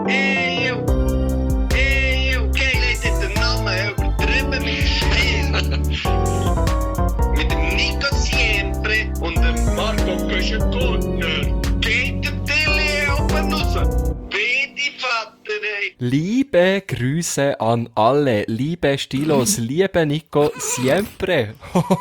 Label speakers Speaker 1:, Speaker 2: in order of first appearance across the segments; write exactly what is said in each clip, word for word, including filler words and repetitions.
Speaker 1: Ey, yo. Ey, yo. Kein hat den Namen übertrieben mit Stil. Mit dem Nico Siempre und dem Marco Köschen-Gurtner. Geht der Tilly oben raus. Bitte, Vater, ey.
Speaker 2: Liebe Grüße an alle, liebe Stilos, liebe Nico Siempre.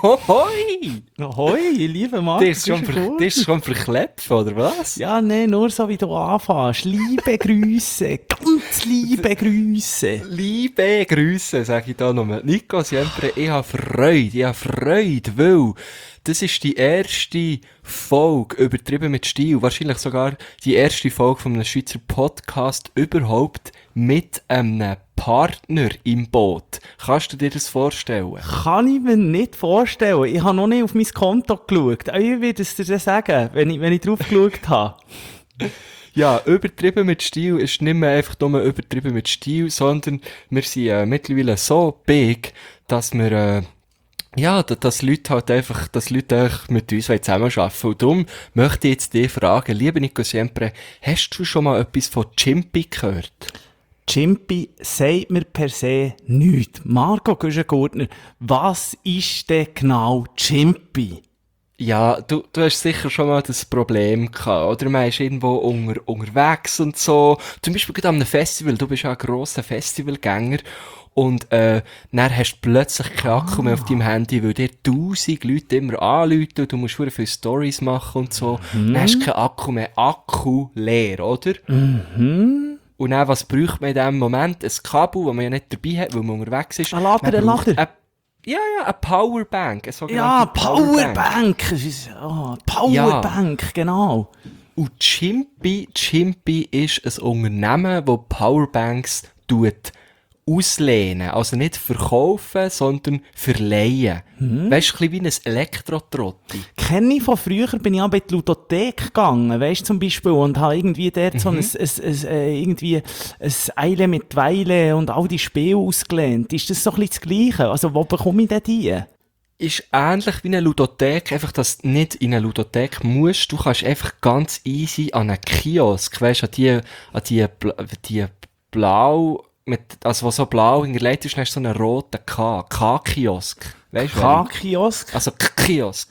Speaker 2: Hoi!
Speaker 3: Hoi, liebe Marco.
Speaker 2: Das ist schon, ver- das ist schon verklebt, oder was?
Speaker 3: Ja, nee, nur so wie du anfängst. Liebe Grüße, ganz liebe Grüße.
Speaker 2: Liebe Grüße, sage ich da nochmal. Nico Siempre, ich habe Freude, ich habe Freude, weil das ist die erste Folge, übertrieben mit Stil, wahrscheinlich sogar die erste Folge von einem Schweizer Podcast überhaupt mit einem Partner im Boot. Kannst du dir das vorstellen?
Speaker 3: Kann ich mir nicht vorstellen. Ich habe noch nicht auf mein Konto geschaut. Aber ich werde es dir dann sagen, wenn ich, wenn ich drauf geschaut habe.
Speaker 2: Ja, übertrieben mit Stil ist nicht mehr einfach nur übertrieben mit Stil, sondern wir sind äh, mittlerweile so big, dass wir, äh, ja, dass, dass Leute halt einfach, dass Leute einfach mit uns zusammenarbeiten wollen. Und darum möchte ich jetzt dich fragen, liebe Nico Siempre, hast du schon mal etwas von Chimpy gehört?
Speaker 3: Chimpy sagt mir per se nichts. Marco Güschen-Gurtner, was ist denn genau Chimpy?
Speaker 2: Ja, du, du hast sicher schon mal das Problem gehabt, oder? Man ist irgendwo unter, unterwegs und so. Zum Beispiel gerade an einem Festival. Du bist ja ein grosser Festivalgänger. Und, äh, dann hast du plötzlich keinen Akku mehr auf deinem Handy, weil dir tausend Leute immer anrufen und du musst sehr viele Stories machen und so. Mhm. Dann hast du keinen Akku mehr. Akku leer, oder?
Speaker 3: Mhm.
Speaker 2: Und dann, was braucht man in diesem Moment? Ein Kabel, das man ja nicht dabei hat, weil man unterwegs ist.
Speaker 3: Ein Lader, ein Lader.
Speaker 2: Ein, ja, ja, eine Powerbank. Eine
Speaker 3: Ja, Powerbank. Oh, Powerbank, ja. Genau.
Speaker 2: Und Chimpy, Chimpy ist ein Unternehmen, das Powerbanks tut auslehnen. Also nicht verkaufen, sondern verleihen. Mhm. Weißt du, ein bisschen wie ein Elektrotrotti.
Speaker 3: Kenne ich von früher, bin ich auch bei der Ludothek gegangen, weißt du, zum Beispiel, und habe irgendwie dort mhm. so ein, ein, ein, ein, irgendwie ein Eile mit Weile und all die Spiele ausgelehnt. Ist das so ein bisschen das Gleiche? Also, wo bekomme ich denn die?
Speaker 2: Ist ähnlich wie eine Ludothek, einfach, dass du nicht in eine Ludothek musst. Du kannst einfach ganz easy an einen Kiosk, weißt du, an die, an die, die blau, mit, also, was so blau hinterlegt ist, dann hast du so einen roten K. K-Kiosk. Weißt du?
Speaker 3: K-Kiosk?
Speaker 2: Also, Kiosk.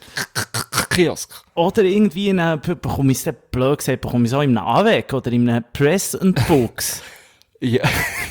Speaker 2: Kiosk.
Speaker 3: Oder irgendwie in einem, bekomme ich es dann blöd gesagt, bekomme ich es auch in einem A W E C oder in einem Press and Books.
Speaker 2: Ja.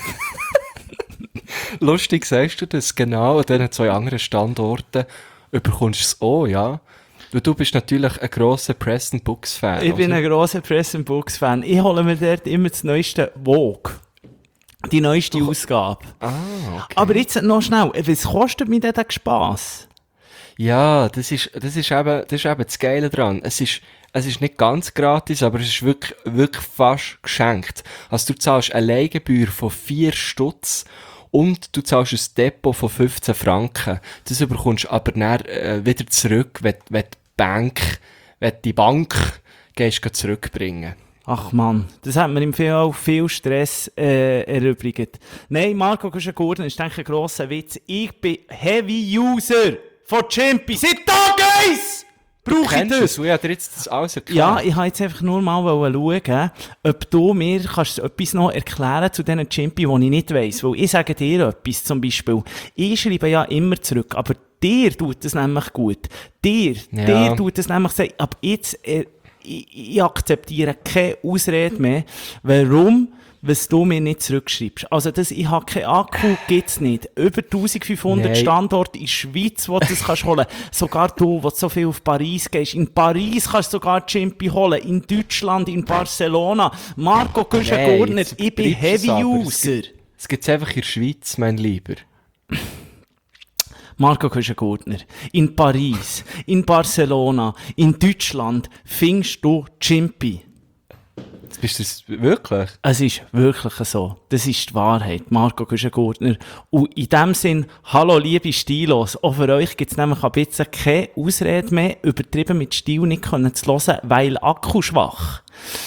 Speaker 2: Lustig sagst du das, genau an diesen zwei anderen Standorten bekommst du es auch, ja. Weil du bist natürlich ein grosser Press and Books Fan.
Speaker 3: Ich bin
Speaker 2: oder?
Speaker 3: ein grosser Press and Books Fan. Ich hole mir dort immer das neueste Vogue. Die neueste oh. Ausgabe.
Speaker 2: Ah, okay.
Speaker 3: Aber jetzt noch schnell, was kostet mir denn der Spass?
Speaker 2: Ja, das ist, das ist eben, das ist eben das Geile dran. Es ist, es ist nicht ganz gratis, aber es ist wirklich, wirklich fast geschenkt. Also du zahlst eine Leihgebühr von vier Stutz und du zahlst ein Depot von fünfzehn Franken. Das bekommst du aber dann, äh, wieder zurück, wenn, wenn die Bank, wenn die Bank gehst, zurückbringen.
Speaker 3: Ach Mann, das hat mir im Fall auch viel Stress äh, erübrigt. Nein, Marco Güschen-Gurtner ist denke ich ein grosser Witz. Ich bin Heavy-User von Chimpy. Seit Tag eins brauche ich das.
Speaker 2: Du, ich habe dir jetzt das alles erklärt.
Speaker 3: Ja, ich wollte jetzt einfach nur mal schauen, ob du mir kannst etwas noch erklären zu diesen Chimpy, die ich nicht weiss. Weil ich sage dir etwas, zum Beispiel, ich schreibe ja immer zurück, aber dir tut das nämlich gut. Dir, ja. dir tut das nämlich sagen, ab jetzt... Äh, Ich, ich akzeptiere keine Ausrede mehr, warum was du mir nicht zurückschreibst. Also das, ich habe keinen Akku, gibt's nicht. Über eintausendfünfhundert Nein. Standorte in der Schweiz, wo du das kannst holen. Sogar du, wo du so viel auf Paris gehst. In Paris kannst du sogar Chimpy holen. In Deutschland, in Barcelona. Marco Güschen-Gurtner, ich bin Heavy-User.
Speaker 2: Es gibt es einfach in der Schweiz, mein Lieber.
Speaker 3: Marco Güschen-Gurtner, in Paris, in Barcelona, in Deutschland findest du Chimpy.
Speaker 2: Bist du das wirklich?
Speaker 3: Es ist wirklich so. Das ist die Wahrheit, Marco Güschen-Gurtner. Und in dem Sinn, hallo liebe Stilos, auch für euch gibt es nämlich ein bisschen keine Ausrede mehr, übertrieben mit Stil nicht können zu hören, weil Akku schwach.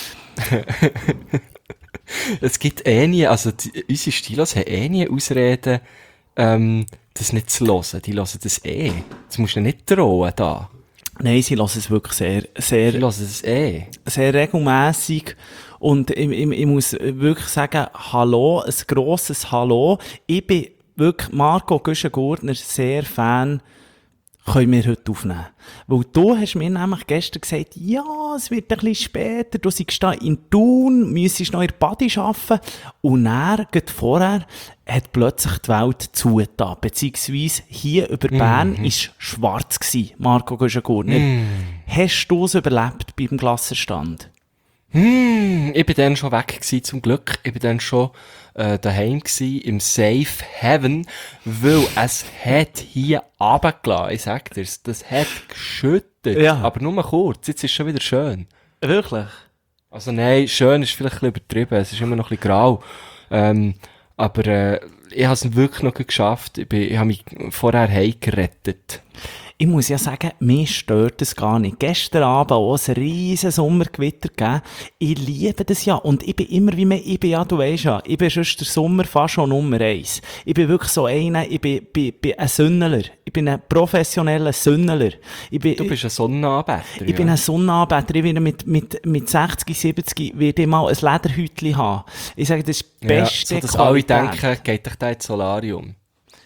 Speaker 2: Es gibt eh nie, also die, unsere Stilos haben eh nie Ausreden, ähm, das nicht zu hören. Die hören das eh. Das musst du nicht drohen da.
Speaker 3: Nein, sie hören es wirklich sehr, sehr,
Speaker 2: sie hören es eh.
Speaker 3: sehr regelmässig. Und ich, ich, ich muss wirklich sagen, Hallo, ein grosses Hallo. Ich bin wirklich Marco Güschen-Gurtner sehr Fan, können wir heute aufnehmen. Weil du hast mir nämlich gestern gesagt, ja, es wird ein bisschen später, du seist da in Thun, müsstest noch in der Body arbeiten. Und dann, gerade vorher, hat plötzlich die Welt zugetan. Beziehungsweise hier über Bern war es schwarz gewesen, Marco Güschen-Gurtner.
Speaker 2: Mm.
Speaker 3: Hast du es überlebt beim Klassenstand?
Speaker 2: Hm, ich bin dann schon weg gewesen, zum Glück. Ich bin dann schon äh, daheim gewesen, im Safe Heaven, weil es hat hier runtergelassen, ich sag dir's. Das hat geschüttet.
Speaker 3: Ja.
Speaker 2: Aber nur mal kurz, jetzt ist es schon wieder schön.
Speaker 3: Wirklich?
Speaker 2: Also nein, schön ist vielleicht ein bisschen übertrieben, es ist immer noch ein bisschen grau. Ähm, aber äh, ich habe es wirklich noch geschafft. Ich, bin, ich habe mich vorher heimgerettet.
Speaker 3: Ich muss ja sagen, mir stört es gar nicht. Gestern Abend auch ein riesen Sommergewitter gegeben. Ich liebe das ja. Und ich bin immer wie mehr, ich bin ja, du weisst ja, ich bin sonst der Sommer fast schon Nummer eins. Ich bin wirklich so einer, ich bin, bin, bin ein Sünneler. Ich bin ein professioneller Sünneler. Ich bin,
Speaker 2: Du bist ein Sonnenanbeter.
Speaker 3: ich ja. bin ein Sonnenanbeter. Ich werde mit, mit, mit sechzig, siebzig werde ich mal ein Lederhütchen haben. Ich sage, das ist die beste
Speaker 2: ja, so, dass alle
Speaker 3: Qualität.
Speaker 2: denken, geht dich da ins Solarium.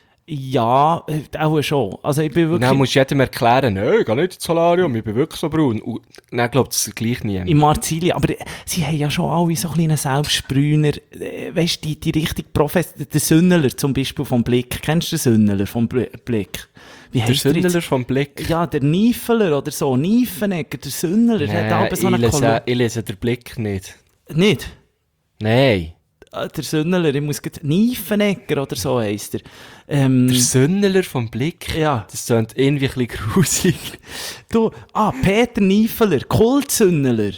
Speaker 3: Ja, auch schon. Also ich bin
Speaker 2: Und
Speaker 3: wirklich...
Speaker 2: dann musst du jedem erklären, nein, ich gehe nicht ins Solarium, ich bin wirklich so braun. Und dann glaubt es gleich niemand.
Speaker 3: In Marzili, aber sie haben ja schon alle so kleine Selbstsprüner, äh, weisst du, die, die richtig Profes, der Sünneler zum Beispiel vom Blick, kennst du den Sünneler vom Bl- Blick? Wie
Speaker 2: Der
Speaker 3: heisst der
Speaker 2: Sündeler
Speaker 3: jetzt?
Speaker 2: vom Blick.
Speaker 3: Ja, der Niefeler oder so, Niefenegger, der Sünneler, der hat
Speaker 2: Nein,
Speaker 3: aber so
Speaker 2: ich,
Speaker 3: eine
Speaker 2: lese,
Speaker 3: Kolumne.
Speaker 2: ich lese den Blick nicht.
Speaker 3: Nicht?
Speaker 2: Nein.
Speaker 3: Ah, der Sünneler, ich muss gerade, Niefenegger oder so heisst er. Ähm,
Speaker 2: Der Sündeler vom Blick?
Speaker 3: Ja.
Speaker 2: Das klingt irgendwie ein bisschen grusig.
Speaker 3: du, ah, Peter Niefeler, Kultsünneler.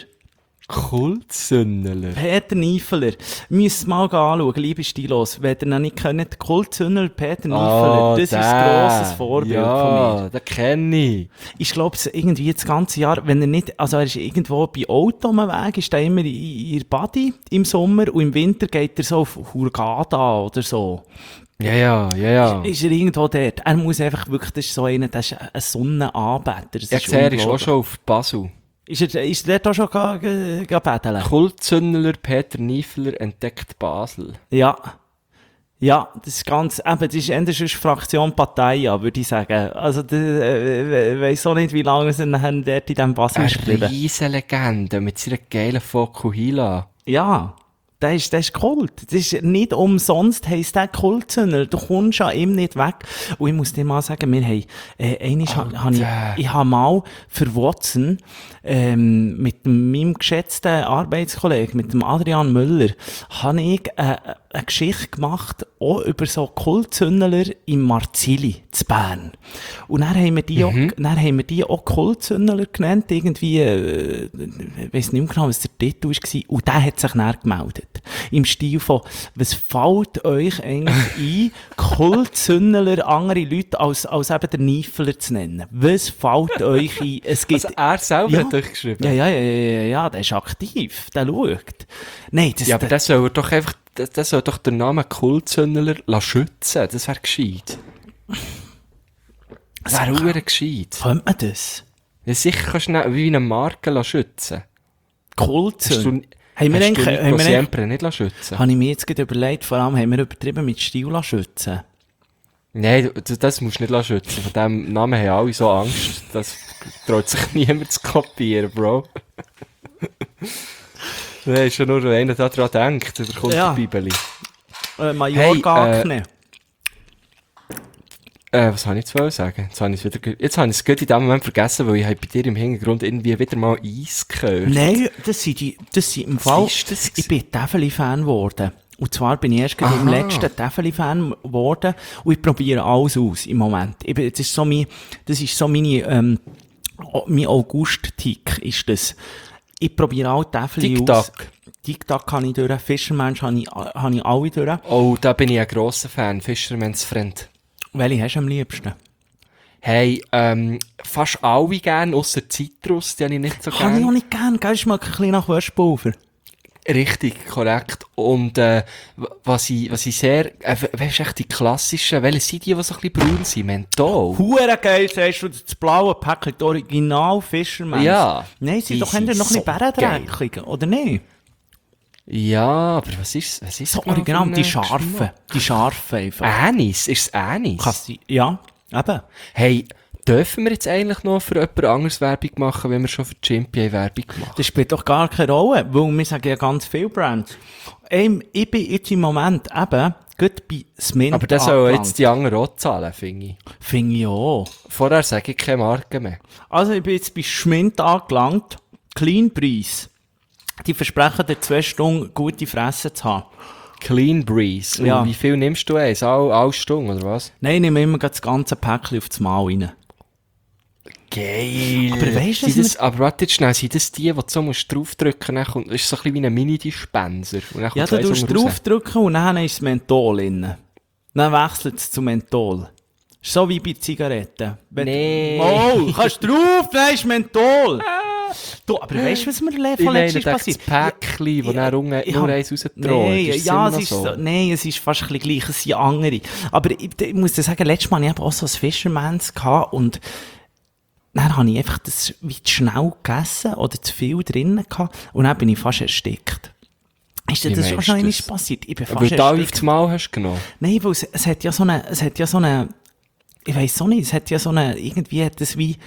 Speaker 2: Kultsündeler.
Speaker 3: Peter Niefeler. Müsst mal anschauen, liebe Stilos. Wenn ihr noch nicht kennt, Kultsünneler Peter Niefeler, das ist ein grosses Vorbild
Speaker 2: ja,
Speaker 3: von mir.
Speaker 2: den kenne ich.
Speaker 3: Ich glaube, irgendwie das ganze Jahr, wenn er nicht, also er ist irgendwo bei Auto am Weg, ist er immer in, in Body im Sommer und im Winter geht er so auf Hurghada oder so.
Speaker 2: Ja, ja, ja, ja.
Speaker 3: Ist er irgendwo dort? Er muss einfach wirklich, das ist so einer, das ist ein Sonnenanbeter. Das
Speaker 2: Ich sehe, er ist auch schon auf Basel.
Speaker 3: Ist er, ist er dort auch schon ga- ga- ga betteln?
Speaker 2: Kultsündeler Peter Niefeler entdeckt Basel.
Speaker 3: Ja. Ja, das ist ganz, eben, das ist eher sonst Fraktion Partei, ja, würde ich sagen. Also, ich äh, weiss auch nicht, wie lange sie haben dort in diesem Basel
Speaker 2: Eine
Speaker 3: geschrieben.
Speaker 2: Riesenlegende mit seiner geilen Fokuhila.
Speaker 3: Ja, der ist, der ist Kult. Das ist nicht umsonst heisst der Kultzünder. Du kommst an ihm nicht weg. Und ich muss dir mal sagen, wir haben, äh, einiges ha, ha ich, ich habe mal für Watson, ähm, mit meinem geschätzten Arbeitskollegen, mit dem Adrian Müller, habe ich, äh, eine Geschichte gemacht, auch über so Kultzündeler im Marzili, zu Bern. Und dann haben wir die,
Speaker 2: Mhm.
Speaker 3: auch, dann haben wir die auch Kultzündeler genannt, irgendwie, äh, ich weiss nicht mehr genau, was der Titel war, und der hat sich dann gemeldet. Im Stil von, was fällt euch eigentlich ein, Kultzündeler andere Leute als, als eben der Niefeler zu nennen? Was fällt euch ein? Es gibt,
Speaker 2: Also er selber
Speaker 3: Ja.
Speaker 2: hat euch geschrieben?
Speaker 3: ja, ja, ja, ja, ja, der ist aktiv, der schaut. Nein, das,
Speaker 2: Ja, aber
Speaker 3: der,
Speaker 2: das soll er doch einfach, das, das soll doch der Name Kultsündeler schützen. Das wäre gescheit. Das wäre
Speaker 3: Also,
Speaker 2: verdammt gescheit.
Speaker 3: könnte man das?
Speaker 2: Ja, sicher kannst du ihn wie eine Marke schützen. Hast du,
Speaker 3: Kultzünder. Haben wir
Speaker 2: hast
Speaker 3: eigentlich,
Speaker 2: du
Speaker 3: haben
Speaker 2: Nico
Speaker 3: wir eigentlich,
Speaker 2: Siempre nicht schützen?
Speaker 3: habe ich mir jetzt gerade überlegt, vor allem haben wir übertrieben mit Stil schützen.
Speaker 2: Nein, du- das musst du nicht schützen. Von diesem Namen haben alle so Angst, das traut sich niemand zu kopieren, Bro. Nein, ist ja nur, wenn einer da dran denkt, da kommt
Speaker 3: Ja.
Speaker 2: die Bibeli.
Speaker 3: Äh, Mallorca
Speaker 2: Hey, äh,
Speaker 3: Akne.
Speaker 2: Äh, was soll ich jetzt wollen sagen? Jetzt habe ich es wieder, ge- jetzt habe ich es gerade in dem Moment vergessen, weil ich habe bei dir im Hintergrund irgendwie wieder mal Eis gehört.
Speaker 3: Nein, das sind die, das sind im Fall,
Speaker 2: ist das
Speaker 3: ich bin Täfeli-Fan geworden. Und zwar bin ich erst gerade im
Speaker 2: Aha.
Speaker 3: letzten Täfeli-Fan geworden und ich probiere alles aus im Moment. Ich bin, das ist so mein, das ist so meine, ähm, o- mein August-Tick ist das. Ich probiere alle Täfeli aus.
Speaker 2: Tic-Tac.
Speaker 3: Tic-Tac kann ich durch, Fischermensch habe ich, habe ich alle durch.
Speaker 2: Oh, da bin ich ein grosser Fan, Fisherman's Friend.
Speaker 3: Welche hast du am liebsten?
Speaker 2: Hey, ähm, fast alle gern, ausser Zitrus, die habe ich nicht so
Speaker 3: Kann ich auch
Speaker 2: gern.
Speaker 3: nicht gern, gell? Schmeckt ein bisschen nach Würstpulver.
Speaker 2: Richtig, korrekt. Und, äh, w- was ich, was ich sehr, äh, we- weisst du echt die klassischen, welche sind die, die so ein bisschen braun sind? Menthol?
Speaker 3: Hure geil, sagst du, das blaue Päckchen, das Original Fischermann.
Speaker 2: Ja.
Speaker 3: Nein, sie
Speaker 2: Die
Speaker 3: doch haben
Speaker 2: sind
Speaker 3: noch ein
Speaker 2: so
Speaker 3: bisschen bärendreckig, oder nicht?
Speaker 2: Ja, aber was ist was ist
Speaker 3: So
Speaker 2: genau
Speaker 3: original,
Speaker 2: für
Speaker 3: die
Speaker 2: ein
Speaker 3: scharfen.
Speaker 2: Geschmack?
Speaker 3: Die scharfen einfach.
Speaker 2: Anis, ist es Anis?
Speaker 3: Kannst du- Ja, eben.
Speaker 2: Hey, dürfen wir jetzt eigentlich noch für jemand anderes Werbung machen, wenn wir schon für Chimpy Werbung machen?
Speaker 3: Das spielt doch gar keine Rolle, weil wir sagen ja ganz viele Brands. Ähm, ich bin jetzt im Moment eben gut bei Smint
Speaker 2: Aber das sollen jetzt die anderen auch zahlen, finde ich.
Speaker 3: Finde ich auch.
Speaker 2: Vorher sage ich keine Marke mehr.
Speaker 3: Also ich bin jetzt bei Schmind angelangt. Clean Preis. Die versprechen dir zwei Stunden gute Fresse zu haben.
Speaker 2: Clean Breeze.
Speaker 3: Ja.
Speaker 2: Und wie viel nimmst du eins? All, alle Stunden, oder was?
Speaker 3: Nein, ich nehme immer gleich das ganze Päckchen auf das Mal rein.
Speaker 2: Geil.
Speaker 3: Aber weisst du,
Speaker 2: Sind
Speaker 3: dass
Speaker 2: das, aber warte jetzt schnell, sind das die, die du so musst draufdrücken musst? Das ist so ein bisschen wie ein Mini-Dispenser. Und dann
Speaker 3: Ja,
Speaker 2: kommt
Speaker 3: du
Speaker 2: eins
Speaker 3: tust
Speaker 2: unten raus.
Speaker 3: draufdrücken und dann ist das Menthol drin. Dann wechselt es zu Menthol. Ist so wie bei Zigaretten. Wenn
Speaker 2: Nee.
Speaker 3: Oh, kannst drauf, dann ist Menthol. Du, aber weißt du, was mir le-
Speaker 2: Ich
Speaker 3: von
Speaker 2: meine,
Speaker 3: letztens
Speaker 2: das
Speaker 3: passiert?
Speaker 2: Päckchen, wo
Speaker 3: Ja,
Speaker 2: dann unten
Speaker 3: ich
Speaker 2: nur
Speaker 3: hab-
Speaker 2: eins rausdroht.
Speaker 3: Nein,
Speaker 2: Ist es
Speaker 3: ja,
Speaker 2: immer
Speaker 3: es
Speaker 2: noch
Speaker 3: ist
Speaker 2: so?
Speaker 3: so, nein, es ist fast ein bisschen gleich, es sind andere. Aber ich, ich muss dir sagen, letztes Mal hatte ich eben auch so ein Fisherman's gehabt und dann habe ich einfach das wie zu schnell gegessen oder zu viel drin gehabt und dann bin ich fast erstickt. Ist dir
Speaker 2: Wie
Speaker 3: das schon
Speaker 2: meinst
Speaker 3: schon
Speaker 2: du
Speaker 3: einmal
Speaker 2: das?
Speaker 3: passiert? Ich bin
Speaker 2: Weil
Speaker 3: fast
Speaker 2: du da auf
Speaker 3: erstickt.
Speaker 2: das Mal hast genommen.
Speaker 3: Nein, weil es, es hat ja so eine, es hat ja so eine, ich weiss auch nicht, es hat ja so eine, irgendwie hat es wie,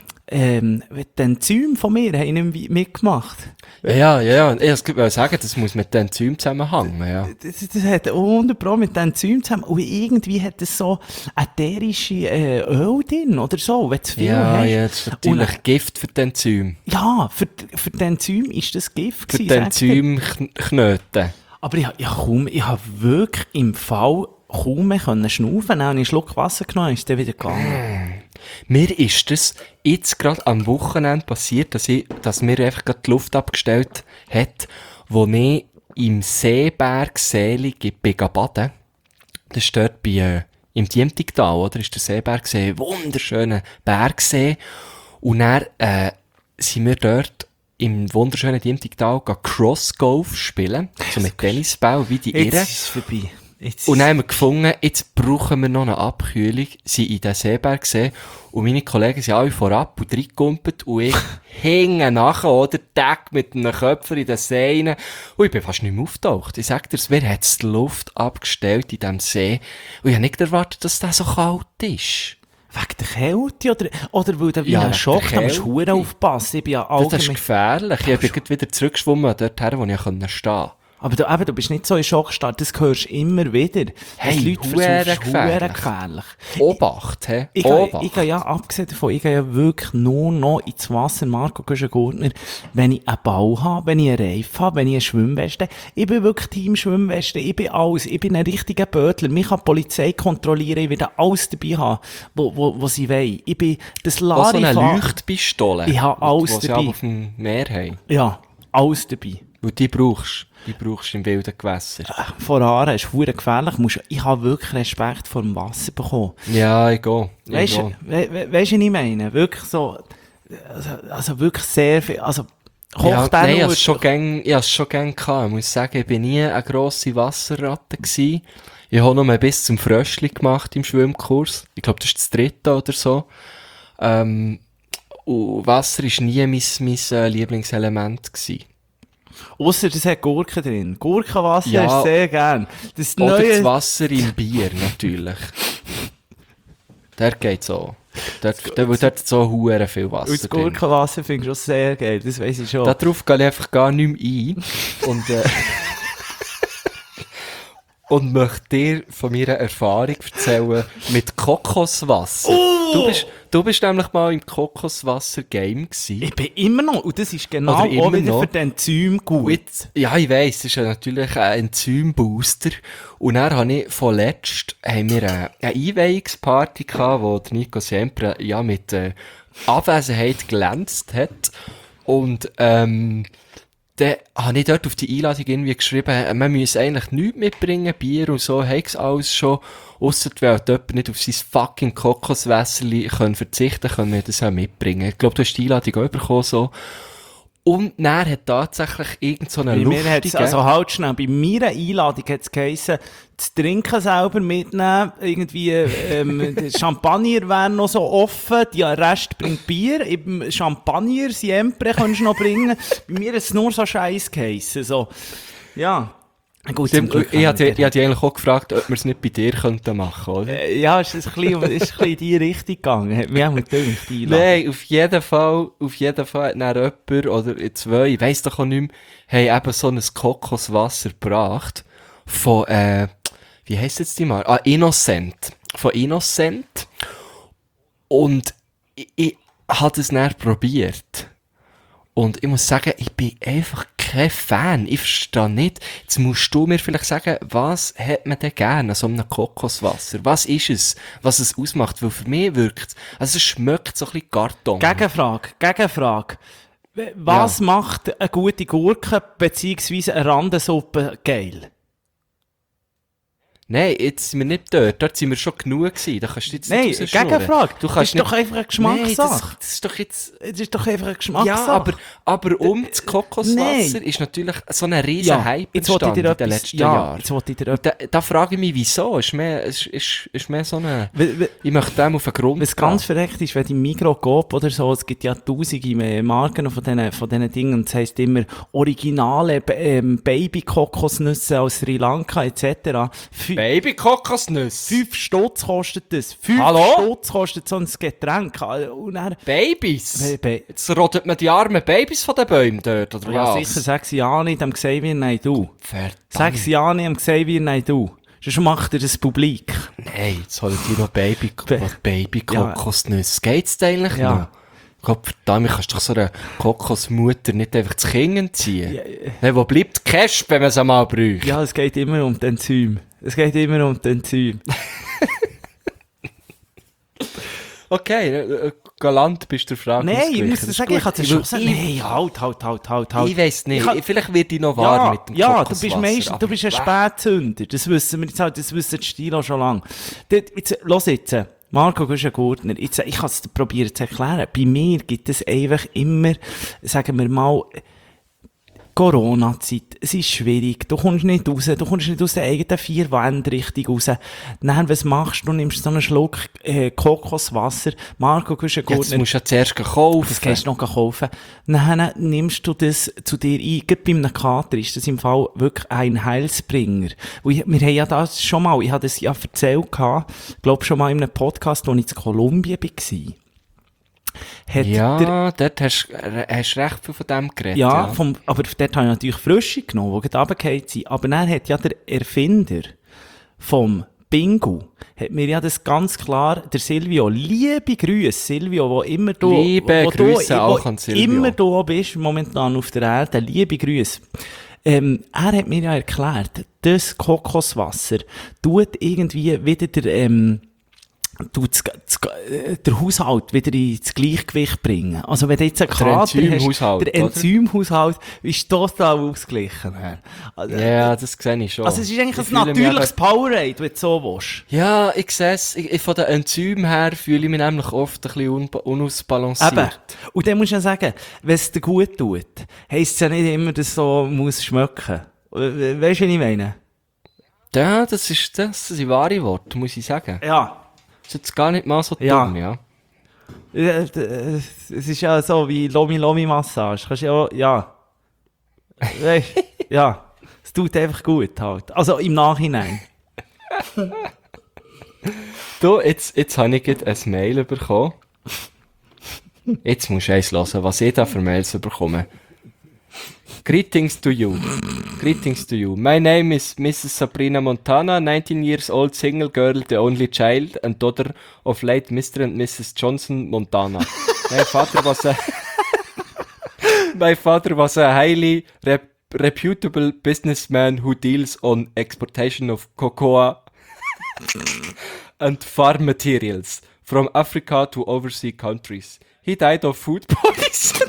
Speaker 3: ähm, die Enzyme von mir haben nicht mitgemacht.
Speaker 2: Ja, ja, ja. Ich wollte sagen, das muss mit den Enzymen zusammenhängen, ja.
Speaker 3: Das, das hat hundert Pro mit den Enzymen zusammen. Und irgendwie hat es so ätherische äh, Öl drin oder so, wenn du zu viel
Speaker 2: Ja,
Speaker 3: hast.
Speaker 2: ja, das ist natürlich
Speaker 3: Und,
Speaker 2: Gift für die Enzyme.
Speaker 3: ja, für, für die Enzyme ist das Gift
Speaker 2: Für die
Speaker 3: gewesen, sagt er.
Speaker 2: Enzymknoten.
Speaker 3: Aber ich, ich, kaum, ich habe wirklich im Fall kaum mehr können schnaufen. Dann habe ich einen Schluck Wasser genommen, ist dann wieder gegangen.
Speaker 2: Mir ist das jetzt gerade am Wochenende passiert, dass, ich, dass mir einfach gerade die Luft abgestellt hat, wo ich im Seebergsee bin baden. Das ist dort bei, äh, im Diemtigtal, oder? Ist der Seebergsee, wunderschöner Bergsee. Und dann, äh, sind wir dort im wunderschönen Diemtigtal Cross-Golf spielen. So mit Tennisball, wie die
Speaker 3: Jetzt
Speaker 2: Irren.
Speaker 3: ist es vorbei. Jetzt
Speaker 2: Und
Speaker 3: ist
Speaker 2: dann haben wir gefunden, jetzt brauchen wir noch eine Abkühlung, sind in den Seeberg gesehen, und meine Kollegen sind alle vorab und reingekumpelt, und ich hänge nachher, oder, Tag mit einem Köpfer in den See rein, und ich bin fast nicht mehr auftaucht. Ich sag dir, wer hat die Luft abgestellt in diesem See, und ich habe nicht erwartet, dass der so kalt ist.
Speaker 3: wegen der Kälte oder, oder weil du wie
Speaker 2: Ja,
Speaker 3: ein
Speaker 2: wegen
Speaker 3: Schock,
Speaker 2: der
Speaker 3: da musst du
Speaker 2: Kälte.
Speaker 3: verdammt aufpassen. Ich bin ja
Speaker 2: Das ist
Speaker 3: allgemein...
Speaker 2: gefährlich. Ich bin gerade wieder zurückgeschwommen, dorthin, wo ich stehen konnte.
Speaker 3: Aber du, eben, du bist nicht so in Schockstarre, das hörst du immer wieder.
Speaker 2: Hey,
Speaker 3: Dass Leute
Speaker 2: huere
Speaker 3: versuchen,
Speaker 2: gefährlich.
Speaker 3: huere gefährlich.
Speaker 2: Obacht, hä?
Speaker 3: Ich gehe,
Speaker 2: Obacht.
Speaker 3: ich gehe ja, abgesehen davon, ich gehe ja wirklich nur noch ins Wasser, Marco Güschen-Gurtner, wenn ich einen Ball habe, wenn ich einen Reif habe, wenn ich eine Schwimmweste. Ich bin wirklich Team Schwimmweste, ich bin alles, ich bin ein richtiger Bötler. Mich kann die Polizei kontrollieren, ich werde alles dabei haben, wo, wo, wo sie wollen. Ich bin das
Speaker 2: Auch so eine
Speaker 3: Larifan-
Speaker 2: Leuchtpistole.
Speaker 3: Ich habe alles
Speaker 2: die sie
Speaker 3: dabei.
Speaker 2: aber auf dem Meer haben.
Speaker 3: Ja, alles dabei.
Speaker 2: Weil die brauchst. Die brauchst du im wilden Gewässer.
Speaker 3: Vor Aare ist verdammt gefährlich. Musst- Ich habe wirklich Respekt vor dem Wasser bekommen.
Speaker 2: Ja, ich gehe. Ich
Speaker 3: Weißt du,
Speaker 2: gehe.
Speaker 3: we, we, weißt du, was ich meine? Wirklich so, also, also wirklich sehr viel, also, kocht
Speaker 2: Ja,
Speaker 3: der
Speaker 2: nein, ich
Speaker 3: nur-
Speaker 2: habe es schon gern, ich habe es schon gern gehabt. Ich muss sagen, ich bin nie eine grosse Wasserratte gewesen. Ich habe noch mal bis zum Fröschli gemacht im Schwimmkurs. Ich glaube, das ist das dritte oder so. Ähm, und Wasser war nie mein, mein äh, Lieblingselement gewesen.
Speaker 3: Ausser, das hat Gurken drin. Gurkenwasser
Speaker 2: Ja.
Speaker 3: ist sehr gern. Das
Speaker 2: Oder das
Speaker 3: neue,
Speaker 2: Wasser im Bier, natürlich. Der geht so. Dort, dort, weil dort so hure viel
Speaker 3: und
Speaker 2: Wasser
Speaker 3: das
Speaker 2: drin.
Speaker 3: Gurkenwasser finde ich schon sehr geil, das weiss ich schon.
Speaker 2: Darauf gehe ich einfach gar nicht mehr ein. Und, äh, und möchte dir von meiner Erfahrung erzählen mit Kokoswasser.
Speaker 3: Oh!
Speaker 2: Du, bist, du bist nämlich mal im Kokoswasser-Game gewesen.
Speaker 3: Ich bin immer noch, und das ist genau
Speaker 2: Oder immer
Speaker 3: auch wieder
Speaker 2: noch.
Speaker 3: für den Enzym gut.
Speaker 2: Und jetzt, ja, ich weiss, es ist ja natürlich ein Enzymbooster. Und dann habe ich vorletzt, haben wir eine, eine Einweihungsparty gehabt, wo der Nico Siempre ja mit äh, Abwesenheit glänzt hat. Und, ähm, dann habe ich dort auf die Einladung irgendwie geschrieben, man müsse eigentlich nichts mitbringen, Bier und so, hat es alles schon. Ausser weil halt jemand nicht auf sein fucking Kokoswässerli können verzichten können, wir das auch mitbringen. Ich glaube, du hast die Einladung auch bekommen, so. Und dann hat tatsächlich irgend so eine
Speaker 3: Bei mir hat's,
Speaker 2: lustige...
Speaker 3: also halt schnell, bei meiner Einladung hat es geheissen, das Trinken selber mitnehmen, irgendwie, ähm, der Champagner wäre noch so offen, der Rest bringt Bier, eben Champagner, Siempre kannst du noch bringen. Bei mir hat es nur so Scheiß geheissen, so. Ja. Gut,
Speaker 2: Stimmt,
Speaker 3: zum Glück
Speaker 2: ich
Speaker 3: haben
Speaker 2: hatte
Speaker 3: wir
Speaker 2: ich hatte dich eigentlich auch gefragt, ob wir es nicht bei dir könnten machen, oder?
Speaker 3: Äh, Ja, es ist ein bisschen, es ist ein bisschen in die Richtung gegangen. Hat mich auch mal gedacht, die Einladung.
Speaker 2: Nein, auf jeden Fall, auf jeden Fall hat dann jemand, oder zwei, ich weiss doch auch nicht mehr, haben eben so ein Kokoswasser gebracht. Von, äh, wie heisst jetzt die mal? Ah, Innocent. Von Innocent. Und ich, ich habe das dann probiert. Und ich muss sagen, ich bin einfach kein Fan. Ich verstehe nicht. Jetzt musst du mir vielleicht sagen, was hat man denn gerne an so einem Kokoswasser? Was ist es, was es ausmacht? Weil für mich wirkt es, also es schmeckt so ein bisschen Karton.
Speaker 3: Gegenfrage, Gegenfrage. W- Was
Speaker 2: Ja.
Speaker 3: macht eine gute Gurke bzw. eine Randensuppe geil?
Speaker 2: Nein, jetzt sind wir nicht dort. Dort sind wir schon genug gewesen. Da kannst du jetzt
Speaker 3: Nein,
Speaker 2: nicht rausschnurren.
Speaker 3: Gegenfrage.
Speaker 2: Du
Speaker 3: Das
Speaker 2: kannst
Speaker 3: ist doch einfach eine
Speaker 2: Nein,
Speaker 3: Geschmackssache.
Speaker 2: das, das ist doch jetzt...
Speaker 3: Es ist doch einfach eine Geschmackssache.
Speaker 2: Ja, aber, aber um das Kokoswasser
Speaker 3: Nein.
Speaker 2: ist natürlich so ein riesen
Speaker 3: Ja,
Speaker 2: Hype
Speaker 3: jetzt wollte ich
Speaker 2: entstanden
Speaker 3: dir
Speaker 2: in den
Speaker 3: etwas-
Speaker 2: letzten
Speaker 3: ja,
Speaker 2: Jahren.
Speaker 3: jetzt wollte ich dir
Speaker 2: Und da, da frage ich mich, wieso? Ist mehr, ist, ist, ist mehr so eine...
Speaker 3: W- w-
Speaker 2: Ich möchte dem auf den Grund
Speaker 3: Was ganz verreckt ist, wenn die Migros Coop oder so, es gibt ja tausende Marken von diesen, von diesen Dingen, und es heisst immer originale ähm, Baby-Kokosnüsse aus Sri Lanka et cetera. Fü-
Speaker 2: Baby-Kokosnüsse.
Speaker 3: Fünf Stutz kostet das. Fünf
Speaker 2: Hallo?
Speaker 3: Stutz kostet so ein Getränk. Und dann,
Speaker 2: Babys?
Speaker 3: Be- be-
Speaker 2: Jetzt rodet man die armen Babys von den Bäumen dort, oder
Speaker 3: ja,
Speaker 2: was?
Speaker 3: sicher, sag sie ja nicht, dem Xavier, nein, du.
Speaker 2: Verdammt.
Speaker 3: Sag sie ja nicht, dem Xavier, nein, du. Sonst macht er das publik.
Speaker 2: Nein, jetzt holen die noch Baby,
Speaker 3: Be-
Speaker 2: Baby-Kokosnüsse. Geht's da eigentlich
Speaker 3: Ja.
Speaker 2: noch? Gott verdammt, du kannst doch so eine Kokosmutter nicht einfach das Kind entziehen. Hey, wo bleibt die Cash, wenn man es einmal braucht?
Speaker 3: Ja, es geht immer um die Enzym. Es geht immer um die Enzym.
Speaker 2: Okay, äh, äh, galant bist du der Frage
Speaker 3: Nein, ich
Speaker 2: ausgewichen.
Speaker 3: muss
Speaker 2: Das
Speaker 3: dir
Speaker 2: ist
Speaker 3: sagen, ich
Speaker 2: gut.
Speaker 3: hatte schon
Speaker 2: will-
Speaker 3: gesagt,
Speaker 2: ich-
Speaker 3: nein, halt, halt, halt, halt, halt.
Speaker 2: Ich weiss nicht,
Speaker 3: Ich kann-
Speaker 2: vielleicht wird ich noch warm
Speaker 3: Ja,
Speaker 2: mit dem
Speaker 3: ja, du
Speaker 2: Kokoswasser.
Speaker 3: bist meistens, du bist ein
Speaker 2: aber-
Speaker 3: Spätzünder. Das wissen wir jetzt halt, das wissen die Stilo schon lange. Dort, jetzt, los jetzt. Marco, du bist ein Gurtner. Jetzt, ich kann es dir probieren zu erklären. Bei mir gibt es einfach immer, sagen wir mal, Corona-Zeit. Es ist schwierig. Du kommst nicht raus. Du kommst nicht aus der eigenen vier Wände richtig raus. Dann, was machst du? Du nimmst so einen Schluck äh, Kokoswasser. Marco, du bist ein
Speaker 2: Jetzt
Speaker 3: Gurtner.
Speaker 2: musst du ja zuerst kaufen.
Speaker 3: Das kannst du noch kaufen. Dann nimmst du das zu dir ein. Gerade bei einem Kater ist das im Fall wirklich ein Heilsbringer. Und ich, wir haben ja das schon mal, ich habe das ja erzählt gehabt, ich glaube schon mal in einem Podcast, als ich in Kolumbien war. Hat der,
Speaker 2: Ja, dort hast du hast recht viel von dem geredet.
Speaker 3: ja, vom, aber dort habe ich natürlich Frische genommen, die gerade runtergefallen sind. Aber dann hat ja der Erfinder vom Bingo, hat mir ja das ganz klar, der Silvio, liebe Grüße, Silvio, wo immer du,
Speaker 2: Liebe
Speaker 3: wo
Speaker 2: Grüße
Speaker 3: du,
Speaker 2: auch
Speaker 3: wo
Speaker 2: an Silvio.
Speaker 3: immer du bist, momentan auf der Erde, liebe Grüße. Ähm, er hat mir ja erklärt, das Kokoswasser tut irgendwie wieder der, ähm, tut das, das, äh, der Haushalt wieder ins Gleichgewicht bringen. Also wenn du jetzt einen Kater hast,
Speaker 2: Enzymhaushalt,
Speaker 3: der
Speaker 2: oder?
Speaker 3: Enzymhaushalt ist total ausgeglichen. Also,
Speaker 2: Ja, das sehe ich schon.
Speaker 3: also es ist eigentlich
Speaker 2: Ich
Speaker 3: ein
Speaker 2: fühle mich
Speaker 3: natürliches
Speaker 2: eben-
Speaker 3: Powerade, wenn du so willst.
Speaker 2: Ja, ich sehe es. Ich, ich- von den Enzymen her fühle ich mich nämlich oft ein bisschen unba- unausbalanciert.
Speaker 3: Eben. Und dann musst du ja sagen, wenn es dir gut tut, heisst es ja nicht immer, dass es so muss schmecken. We- Weißt du, was ich meine?
Speaker 2: Ja, das ist, das sind wahre Worte, muss ich sagen.
Speaker 3: Ja.
Speaker 2: Das ist jetzt gar nicht mal so
Speaker 3: Ja.
Speaker 2: dumm, ja.
Speaker 3: Ja, d- äh, Es ist ja so wie Lomi-Lomi-Massage. Kannst ja, auch- ja. Weißt, ja. Es tut einfach gut halt. Also im Nachhinein.
Speaker 2: Du, jetzt, jetzt habe ich gerade ein Mail bekommen. Jetzt musst du eins hören, was ich da für Mails bekomme. Greetings to you. Greetings to you. My name is Missus Sabrina Montana, nineteen years old single girl, the only child and daughter of late Mister and Missus Johnson Montana. My father was a My father was a highly rep reputable businessman who deals on exportation of cocoa and farm materials from Africa to overseas countries. He died of food poisoning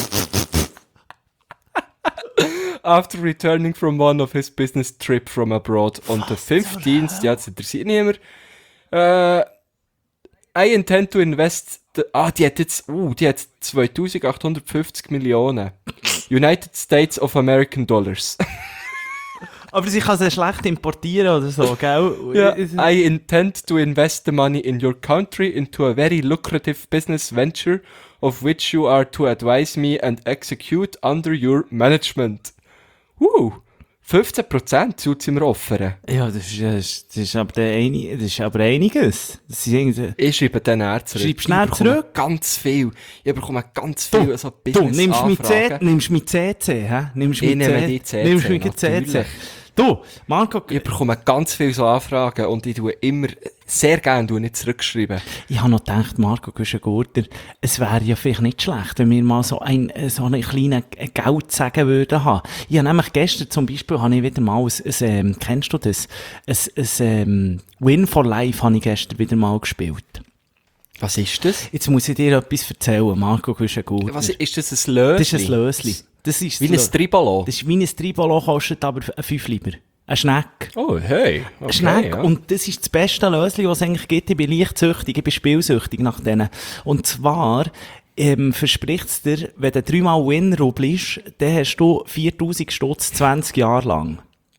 Speaker 2: after returning from one of his business trip from abroad on the fifteenth. Ja, das interessiert niemand. Äh, I intend to invest. The, ah, die hat jetzt, uh, die hat zweitausendachthundertfünfzig Millionen United States of American Dollars.
Speaker 3: Aber sie kann sie schlecht importieren oder so, gell?
Speaker 2: Yeah, I intend to invest the money in your country into a very lucrative business venture of which you are to advise me and execute under your management. Uh, fünfzehn Prozent tut ihm offern.
Speaker 3: Ja, das ist, das ist, das ist, aber, der einig, das ist aber einiges. Das ist irgendwie...
Speaker 2: Ich schreibe den näher zurück.
Speaker 3: Schreib schnell
Speaker 2: Ich bekomme
Speaker 3: zurück.
Speaker 2: Ganz viel. Ich bekomme ganz viel
Speaker 3: Du,
Speaker 2: so
Speaker 3: Du, nimmst mit C,
Speaker 2: Business-Anfragen.
Speaker 3: nimmst mit C C, hä? Nimmst
Speaker 2: Ich
Speaker 3: mit
Speaker 2: nehme
Speaker 3: C-
Speaker 2: die C C,
Speaker 3: Nimmst mit C C.
Speaker 2: natürlich.
Speaker 3: Du, Marco,
Speaker 2: Ich bekomme ganz viele so Anfragen und ich tue immer sehr gerne tue nicht zurückschreiben.
Speaker 3: ich habe noch gedacht, Marco Güschen-Gurter, es wäre ja vielleicht nicht schlecht, wenn wir mal so, ein, so einen kleinen Geldsegen würden haben. Ich habe nämlich gestern zum Beispiel, habe ich wieder mal ein, ein ähm, kennst du das? Ein, ein ähm, Win for Life habe ich gestern wieder mal gespielt.
Speaker 2: Was ist das?
Speaker 3: Jetzt muss ich dir etwas erzählen, Marco Güschen-Gurter.
Speaker 2: Was ist das, ein Lösli?
Speaker 3: Das ist ein Lösli. Das ist
Speaker 2: Wie
Speaker 3: das
Speaker 2: ein
Speaker 3: Lö-
Speaker 2: Tribolo?
Speaker 3: Das ist wie ein Tribolo, kostet aber fünf Lieber. Ein Schneck.
Speaker 2: Oh, hey.
Speaker 3: Ein Schneck. Und das ist das beste Lösli, was es eigentlich gibt. Ich bin leicht süchtig, ich bin spielsüchtig nach denen. Und zwar, ähm, verspricht es dir, wenn du dreimal Winner bist, dann hast du viertausend Stutz zwanzig Jahre lang.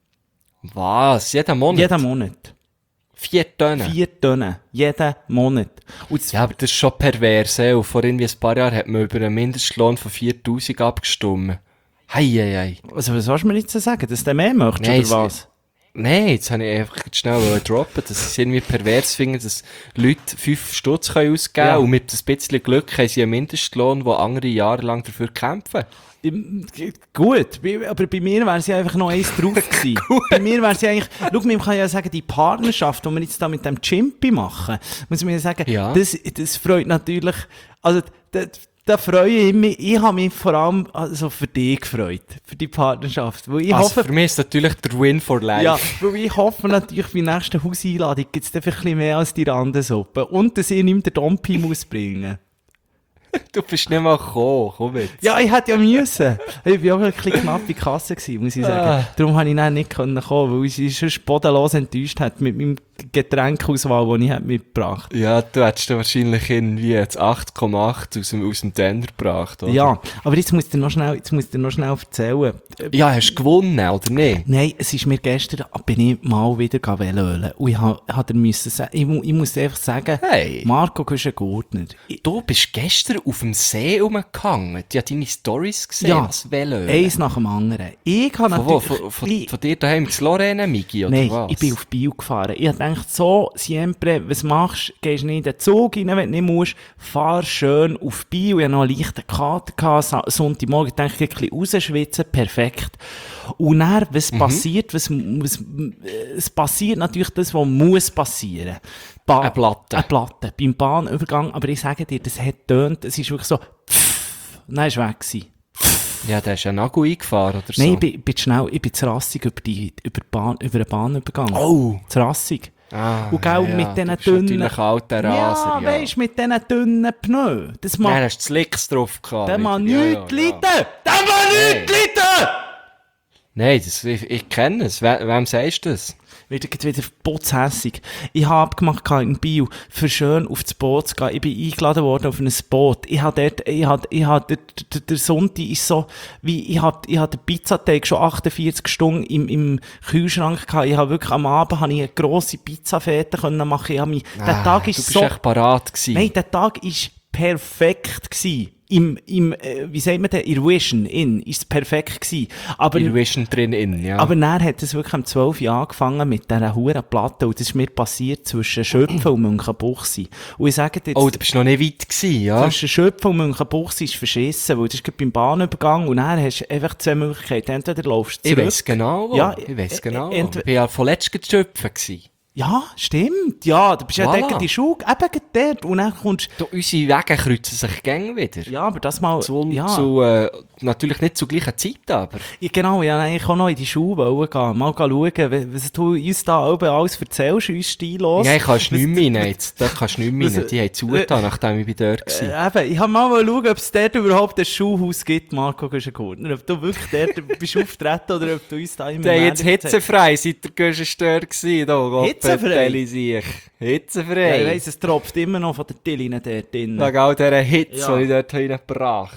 Speaker 2: Was? Jeden Monat?
Speaker 3: Jeden Monat.
Speaker 2: Vier Tonnen?
Speaker 3: Vier Tonnen. Jeden Monat. Und das-
Speaker 2: Ja, aber das ist schon pervers. eh. Und vor irgendwie ein paar Jahren hat man über einen Mindestlohn von viertausend abgestimmt. Hei, hei, hei.
Speaker 3: also, was sollst du mir jetzt sagen? Dass du mehr möchtest,
Speaker 2: Nein,
Speaker 3: oder
Speaker 2: es-
Speaker 3: was?
Speaker 2: Nein, jetzt habe ich einfach schnell droppen, dass sie es irgendwie pervers finden, dass Leute fünf Stutz können ausgeben
Speaker 3: Ja.
Speaker 2: und mit ein bisschen Glück haben sie einen Mindestlohn, wo andere jahrelang dafür kämpfen.
Speaker 3: Ähm, Gut, bei- aber bei mir wäre sie einfach noch eins drauf gewesen. Bei mir wäre sie eigentlich, schau, man kann ja sagen, die Partnerschaft, die wir jetzt da mit dem Chimpi machen, muss man ja sagen,
Speaker 2: Ja.
Speaker 3: das, das freut natürlich, also, da, da freue ich mich, ich habe mich vor allem also für dich gefreut, für die Partnerschaft, weil ich
Speaker 2: Also
Speaker 3: hoffe,
Speaker 2: für mich ist es natürlich der Win for Life.
Speaker 3: ja, weil ich hoffe natürlich, bei der nächsten Hauseinladung gibt es einfach ein bisschen mehr als die Randensuppe und dass ich nicht mehr den Dompi muss bringen.
Speaker 2: Du bist nicht mal gekommen, komm jetzt.
Speaker 3: Ja, ich hätte ja müssen. Ich war auch ein bisschen knapp in die Kasse gewesen, muss ich sagen.
Speaker 2: Ah.
Speaker 3: Darum konnte ich dann nicht kommen, weil ich sie sonst bodenlos enttäuscht hat mit meinem Getränkauswahl, den ich hab mitgebracht habe.
Speaker 2: Ja, du hättest dann wahrscheinlich irgendwie jetzt acht Komma acht aus dem, aus dem Tender gebracht, oder?
Speaker 3: Ja, aber jetzt musst du noch schnell, jetzt musst du noch schnell erzählen.
Speaker 2: Ja, hast du gewonnen, oder nicht?
Speaker 3: Nein, es ist mir gestern, bin ich mal wieder Velölen. Und ich ha- hat er müssen sagen, ich, mu- ich muss einfach sagen,
Speaker 2: Hey.
Speaker 3: Marco Güschen-Gurtner.
Speaker 2: Du bist gestern auf dem See rumgegangen. Die hat deine Stories gesehen,
Speaker 3: Ja,
Speaker 2: was Velo.
Speaker 3: eins nach dem anderen. Ich kann
Speaker 2: Von wo?
Speaker 3: natürlich...
Speaker 2: Von, von,
Speaker 3: ich-
Speaker 2: von dir daheim zu Lorena, Migi, oder
Speaker 3: Nein,
Speaker 2: was?
Speaker 3: ich bin auf Bio gefahren. Ich dachte so, siempre, was machst du? Gehst nicht in den Zug rein, wenn du nicht musst. Fahr schön auf Bio. Ich hatte noch einen leichten Kater gehabt. Sa- Sonntagmorgen dachte ich, ein bisschen rausschwitzen. Perfekt. Und dann, was
Speaker 2: Mhm.
Speaker 3: passiert? Was, was, äh, es passiert natürlich das, was muss passieren. Ba-
Speaker 2: Eine Platte.
Speaker 3: Eine Platte. Beim Bahnübergang. Aber ich sage dir, das hat getönt. Es ist wirklich so, pfff. Dann war weg gewesen.
Speaker 2: Ja, da hast du einen Nagel eingefahren, oder so?
Speaker 3: Nein, ich bin, bin zu schnell, ich bin zu rassig über, die, über, die Bahn, über den Bahnübergang.
Speaker 2: Oh!
Speaker 3: Zu rassig.
Speaker 2: Ah,
Speaker 3: Und gell,
Speaker 2: ja,
Speaker 3: mit diesen
Speaker 2: du bist
Speaker 3: dünnen...
Speaker 2: natürlich alter Raser,
Speaker 3: ja,
Speaker 2: ja.
Speaker 3: weisst, mit diesen dünnen Pneu. Das
Speaker 2: Nein,
Speaker 3: macht...
Speaker 2: hast du Slicks drauf gehabt.
Speaker 3: Der mag
Speaker 2: wieder.
Speaker 3: nichts
Speaker 2: ja, ja,
Speaker 3: leiden!
Speaker 2: ja.
Speaker 3: Der mag
Speaker 2: Hey.
Speaker 3: nichts leiden!
Speaker 2: Nein, das, ich, ich kenne es. We wem sagst du das?
Speaker 3: Wird jetzt wieder putzhässig. Ich habe abgemacht in Bio, für schön auf das Boot zu gehen. Ich bin eingeladen worden auf ein Boot. Ich habe dort, ich habe, ich habe, der, der, der Sonntag ist so, wie, ich habe, ich habe den Pizzateig schon achtundvierzig Stunden im, im Kühlschrank gehabt. Ich habe wirklich am Abend habe ich eine grosse Pizzafete können machen. Ich habe mich, der Tag
Speaker 2: du
Speaker 3: ist
Speaker 2: bist
Speaker 3: so,
Speaker 2: echt parat gewesen.
Speaker 3: nein, der Tag ist perfekt gewesen. Im, im, äh, wie sagt man denn, Irvision, in, ist es perfekt gewesen. Aber,
Speaker 2: Irvision drin in, ja.
Speaker 3: aber dann hat es wirklich um zwölf Uhr angefangen mit dieser huren Platte und das ist mir passiert zwischen Schöpfen und Münchenbuchsee. Und ich sage dir jetzt,
Speaker 2: oh, du bist noch nicht weit gewesen, ja?
Speaker 3: zwischen Schöpfen und Münchenbuchsee ist verschissen, weil das ist gerade beim Bahnübergang und dann hast du einfach zwei Möglichkeiten. Entweder laufst du
Speaker 2: Ich
Speaker 3: zurück.
Speaker 2: weiss genau, wo.
Speaker 3: Ja,
Speaker 2: ich weiss
Speaker 3: äh,
Speaker 2: genau.
Speaker 3: äh,
Speaker 2: wo.
Speaker 3: entwe-
Speaker 2: Ich bin ja von letztem geschöpfen gewesen.
Speaker 3: Ja, stimmt. Ja, du bist ja
Speaker 2: Voilà.
Speaker 3: dort in die Schule, eben gerade dort und dann kommst
Speaker 2: Du, unsere Wege kreuzen sich gäng wieder.
Speaker 3: ja, aber das mal,
Speaker 2: Zu,
Speaker 3: ja.
Speaker 2: zu, äh, natürlich nicht zur gleichen Zeit, aber.
Speaker 3: Ja, genau, ich wollte eigentlich auch noch in die Schule wollen gehen, mal schauen, was du uns da oben alles erzählst, uns stillos.
Speaker 2: Nein, kannst du nicht mehr rein. Jetzt, da kannst du nicht mehr
Speaker 3: Was-
Speaker 2: rein. Die haben zugetan, nachdem ich bei dort war.
Speaker 3: Äh, eben, ich habe mal mal schauen, ob es dort überhaupt ein Schulhaus gibt, Marco Güschen-Gurtner. Ob du wirklich dort bist auftreten oder ob du uns da immer
Speaker 2: Der jetzt
Speaker 3: mehr
Speaker 2: hitzefrei, seit der Göschenstör gewesen. Da, Gott
Speaker 3: Hitzefrei?
Speaker 2: betelle sich.
Speaker 3: Ja,
Speaker 2: Hitzefrei.
Speaker 3: ich weiss, es tropft immer noch von den Tillinen dort drin.
Speaker 2: Wegen all dieser Hitze,
Speaker 3: Ja.
Speaker 2: die ich dort reingebracht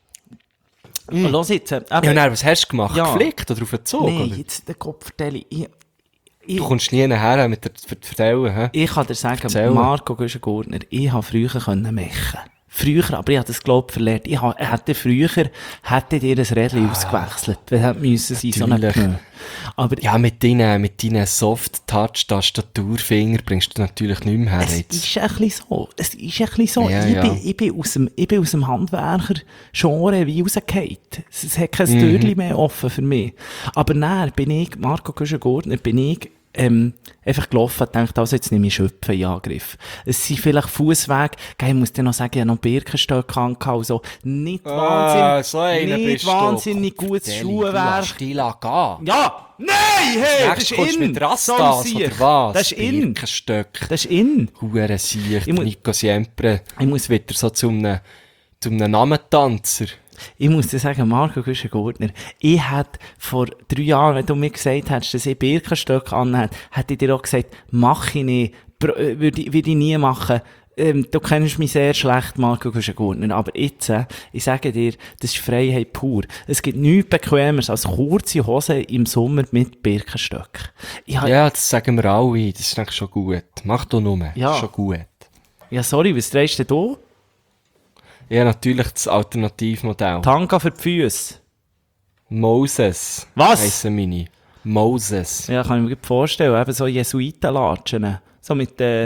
Speaker 3: Mm. Los jetzt, äh, eben,
Speaker 2: habe. Ja, nein, was hast du gemacht?
Speaker 3: Ja.
Speaker 2: Geflickt oder auf den Zug?
Speaker 3: nein,
Speaker 2: oder?
Speaker 3: jetzt den Kopf vertelle ich. Ich,
Speaker 2: Du kommst nie nachher mit der Ver- Vertellen, hä?
Speaker 3: ich kann dir sagen,
Speaker 2: Erzähl.
Speaker 3: Marco Güschen-Gurtner, ich habe früher können mechen. Früher, aber ich habe das, glaube ich, verlernt. Ich ha- hätte früher, hätte dir ein Rädchen ausgewechselt. Wir hätten müssen sein, so
Speaker 2: natürlich.
Speaker 3: eine Aber
Speaker 2: Ja, mit deinen, mit deinen Soft-Touch-Tastaturfinger bringst du natürlich nicht mehr her
Speaker 3: es
Speaker 2: jetzt.
Speaker 3: ist ein bisschen so. Es ist ein bisschen so.
Speaker 2: Ja,
Speaker 3: ich,
Speaker 2: ja.
Speaker 3: Bin, ich, bin aus dem, ich bin aus dem Handwerker-Genre wie rausgefallen. Es, es hat kein
Speaker 2: Mhm.
Speaker 3: Türchen mehr offen für mich. Aber dann bin ich, Marco Güschen-Gurtner, bin ich ähm, einfach gelaufen und dachte, also jetzt nehme ich Schöpfen in Angriff. Es sind vielleicht Fusswege. Ich muss dir noch sagen, ich habe noch Birkenstöcke gehabt und so. Nicht
Speaker 2: Ah,
Speaker 3: wahnsinnig,
Speaker 2: so einer
Speaker 3: nicht
Speaker 2: bist du.
Speaker 3: wahnsinnig gutes
Speaker 2: Deli, du
Speaker 3: Schuhwerk.
Speaker 2: lässt dich gehen.
Speaker 3: Ja! Nein! Hey! Das
Speaker 2: Nächstes
Speaker 3: ist
Speaker 2: kommst du
Speaker 3: in!
Speaker 2: mit Rastas
Speaker 3: So
Speaker 2: oder was?
Speaker 3: Das ist in!
Speaker 2: Birkenstöcke.
Speaker 3: Das ist in!
Speaker 2: Hure Sicht,
Speaker 3: Ich mu-
Speaker 2: Nico Siempre.
Speaker 3: Ich muss
Speaker 2: Wieder so zu einem, zu einem Namentanzer.
Speaker 3: Ich muss dir sagen, Marco Güschen-Gurtner, ich hätte vor drei Jahren, wenn du mir gesagt hättest, dass ich Birkenstöcke anhätte, hätte ich dir auch gesagt, mach ich nicht, Br- äh, würde ich, würde ich nie machen. Ähm, du kennst mich sehr schlecht, Marco Güschen-Gurtner, aber jetzt, äh, ich sage dir, das ist Freiheit pur. Es gibt nichts Bequemeres als kurze Hosen im Sommer mit Birkenstöcken. Ich ha-
Speaker 2: Ja, das sagen wir alle. Das ist eigentlich schon gut. Mach doch nur.
Speaker 3: Ja.
Speaker 2: Das ist schon gut.
Speaker 3: ja, sorry, was drehst du denn da?
Speaker 2: Ja, natürlich das Alternativmodell.
Speaker 3: Tanga für die Füße.
Speaker 2: Moses.
Speaker 3: Was?
Speaker 2: Heissen meine. Moses.
Speaker 3: Ja, kann ich mir gut vorstellen, eben so Jesuitenlatschen. So mit, äh,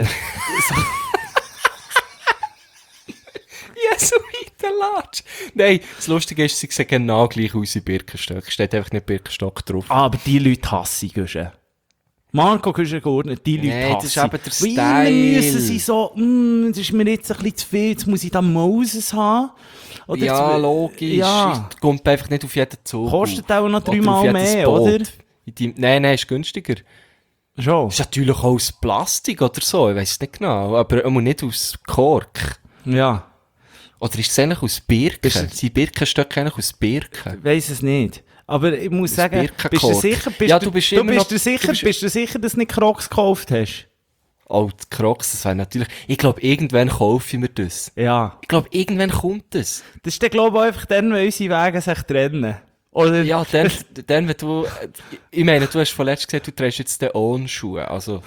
Speaker 2: Jesuitenlatsch. Nein, das Lustige ist, sie sehen genau gleich aus wie Birkenstock. Steht einfach nicht Birkenstock drauf.
Speaker 3: Ah, aber die Leute hasse ich, Güschen. Marco Güschen-Gurtner, die Leute
Speaker 2: Nee, das
Speaker 3: hasse
Speaker 2: ist
Speaker 3: ich.
Speaker 2: eben der
Speaker 3: Weil
Speaker 2: Style.
Speaker 3: immer müssen sie so, mm, das ist mir jetzt ein bisschen zu viel, jetzt muss ich da Moses haben. Oder
Speaker 2: Ja,
Speaker 3: zu-
Speaker 2: logisch.
Speaker 3: Ja.
Speaker 2: Es kommt einfach nicht auf jeden Zug.
Speaker 3: Kostet auch noch
Speaker 2: Oder
Speaker 3: dreimal
Speaker 2: auf jedes
Speaker 3: mehr,
Speaker 2: Boot.
Speaker 3: oder?
Speaker 2: In deinem- Nein, nein, ist günstiger.
Speaker 3: Schon.
Speaker 2: Ist natürlich auch aus Plastik oder so, ich weiss es nicht genau. Aber immer nicht aus Kork.
Speaker 3: Ja.
Speaker 2: Oder ist es eigentlich aus Birken?
Speaker 3: Bist
Speaker 2: Sind Birkenstöcke eigentlich aus Birken?
Speaker 3: Ich weiss es nicht. Aber ich muss
Speaker 2: Aus
Speaker 3: sagen, bist du
Speaker 2: Birkenkork.
Speaker 3: sicher, bist
Speaker 2: Ja,
Speaker 3: du,
Speaker 2: du bist
Speaker 3: du
Speaker 2: immer
Speaker 3: bist
Speaker 2: noch-
Speaker 3: du sicher,
Speaker 2: du bist-
Speaker 3: bist du sicher, dass du nicht Crocs gekauft hast?
Speaker 2: Oh, die Crocs, das wäre natürlich... Ich glaube, irgendwann kaufe ich mir das.
Speaker 3: Ja.
Speaker 2: Ich glaube, irgendwann kommt das.
Speaker 3: Das ist dann, glaube ich, einfach dann, wenn unsere Wege sich trennen. Oder?
Speaker 2: Ja, dann, dann, wenn du... Ich meine, du hast vorletzt gesagt, du trägst jetzt den On-Schuhe. Also,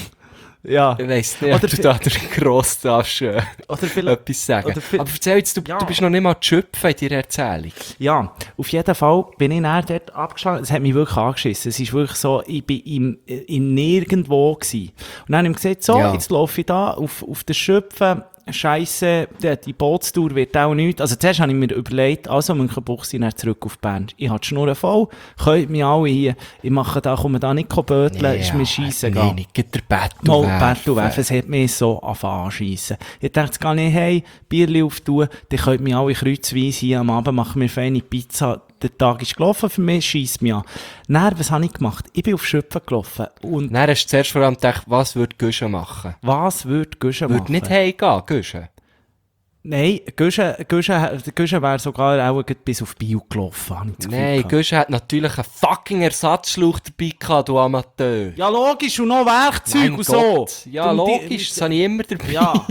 Speaker 3: Ja.
Speaker 2: ich weiss nicht,
Speaker 3: Oder
Speaker 2: ob du
Speaker 3: vi-
Speaker 2: da durch die Grosstasche
Speaker 3: Oder vielleicht...
Speaker 2: etwas sagen.
Speaker 3: oder vi-
Speaker 2: Aber erzähl jetzt, du,
Speaker 3: Ja.
Speaker 2: du bist noch nicht mal schöpfen in deiner Erzählung.
Speaker 3: Ja, auf jeden Fall bin ich dann dort abgeschlagen. Es hat mich wirklich angeschissen. Es ist wirklich so, ich bin im, in nirgendwo gewesen. Und dann habe ich mir gesagt, so,
Speaker 2: Ja.
Speaker 3: jetzt laufe ich da auf, auf den Schöpfen. Scheisse, die, die Bootstour wird auch nichts. Also zuerst habe ich mir überlegt, also Münchenbuchsee dann zurück auf Bern. Ich habe die Schnur voll, könnt mich alle hier, ich mache da, komme da nicht böteln, ist mir scheissegal.
Speaker 2: Nee, nicht gleich der Battle
Speaker 3: Mal
Speaker 2: werfen.
Speaker 3: Battle werfen, es hat mich so angefangen anschiessen. Ich dachte, jetzt gehe ich hey, Bierli auftun, dann könnt mich alle kreuzweise hier am Abend machen wir feine Pizza. Der Tag ist gelaufen für mich, schiesst mich an. Dann, was habe ich gemacht? Ich bin auf Schöpfen gelaufen. Und
Speaker 2: Dann hast du zuerst vor allem gedacht, was würde Guschen machen?
Speaker 3: was würde Güschen machen?
Speaker 2: Würde nicht heimgehen, Guschen?
Speaker 3: Nein, Güschen, Güschen, Güschen wäre sogar auch gleich bis auf Bio gelaufen, habe ich das Gefühl
Speaker 2: Nein,
Speaker 3: gehabt.
Speaker 2: Guschen hat natürlich einen fucking Ersatzschlauch dabei gehabt, du Amateur.
Speaker 3: Ja, logisch, und noch Werkzeug
Speaker 2: Mein
Speaker 3: und
Speaker 2: Gott.
Speaker 3: so.
Speaker 2: Ja,
Speaker 3: Und die-
Speaker 2: logisch, das habe ich immer dabei.
Speaker 3: Ja.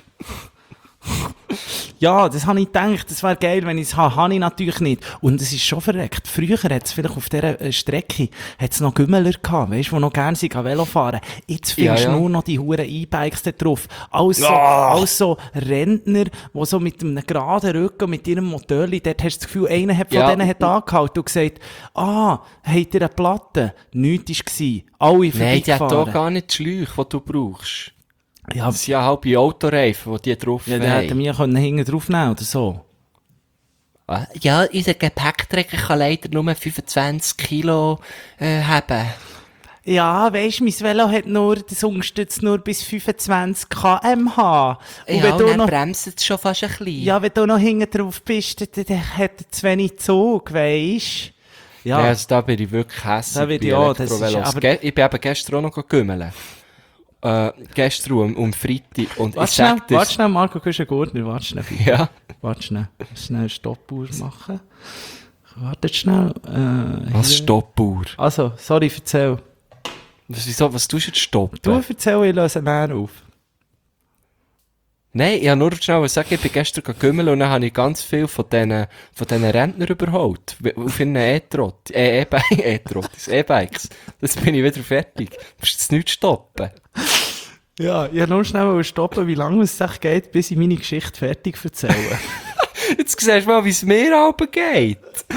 Speaker 3: Ja, das habe ich gedacht, das wäre geil, wenn ich es habe. Habe ich natürlich nicht. Und es ist schon verreckt. Früher hat es vielleicht auf dieser äh, Strecke hat's noch Gümmeler gehabt, weißt du, die noch gerne sind, Velo fahren. Jetzt findest du
Speaker 2: Ja, ja.
Speaker 3: nur noch die huren E-Bikes da drauf. Alles so,
Speaker 2: Ah.
Speaker 3: alles so Rentner, die so mit einem geraden Rücken, mit ihrem Motorli, dort hast du das Gefühl, einer hat von
Speaker 2: Ja.
Speaker 3: denen hat angehalten und gesagt, ah, habt ihr eine Platte? Nichts war. Alle
Speaker 2: Nein, die hat
Speaker 3: vorbeigefahren.
Speaker 2: hier gar nicht die Schläuche, die du brauchst.
Speaker 3: Ja,
Speaker 2: Das sind ja halbe Autoreifen, die die drauf
Speaker 3: ja, der hätte
Speaker 2: haben.
Speaker 3: mir können hinten drauf nehmen oder so.
Speaker 2: Ah, Ja, unser Gepäckträger kann leider nur fünfundzwanzig Kilo äh, haben.
Speaker 3: Ja, weisst, mein Velo hat nur, das unterstützt nur bis fünfundzwanzig Kilometer pro Stunde. Und
Speaker 2: Ja,
Speaker 3: wenn
Speaker 2: und
Speaker 3: du
Speaker 2: dann
Speaker 3: noch,
Speaker 2: bremst es schon fast ein bisschen.
Speaker 3: ja, wenn du noch hinten drauf bist, dann, dann hat er zu wenig Zug, weisst. Ja,
Speaker 2: Ja, also da bin ich wirklich hässlich.
Speaker 3: Da bin
Speaker 2: bei
Speaker 3: ich auch, das ist-
Speaker 2: Elektrovelos.
Speaker 3: aber-
Speaker 2: Ge- Ich bin eben gestern auch noch gümmeln. Äh, gestern um, um Freitag. Und
Speaker 3: warte
Speaker 2: ich
Speaker 3: schnell,
Speaker 2: sag dir...
Speaker 3: warte schnell, Marco Güschen-Gurtner, warte schnell.
Speaker 2: Ja.
Speaker 3: Warte schnell, schnell eine Stoppuhr machen. Warte schnell. Äh,
Speaker 2: Was
Speaker 3: hier.
Speaker 2: Stoppuhr?
Speaker 3: Also, sorry, erzähl.
Speaker 2: Was, wieso, was tust du jetzt stoppen?
Speaker 3: Du erzähl, ich löse näher auf.
Speaker 2: Nein, ich habe nur schnell sagen, ich bin gestern gümmeln und dann habe ich ganz viel von diesen, von diesen Rentnern überholt. Auf ihren E-Trott, äh, E-Bikes, E-Trott, E-Bikes. Jetzt bin ich wieder fertig. Du musst jetzt nicht stoppen.
Speaker 3: Ja, ich wollte nur schnell stoppen, wie lange es sich geht, bis ich meine Geschichte fertig erzähle.
Speaker 2: Jetzt siehst du mal, wie es mir aber geht.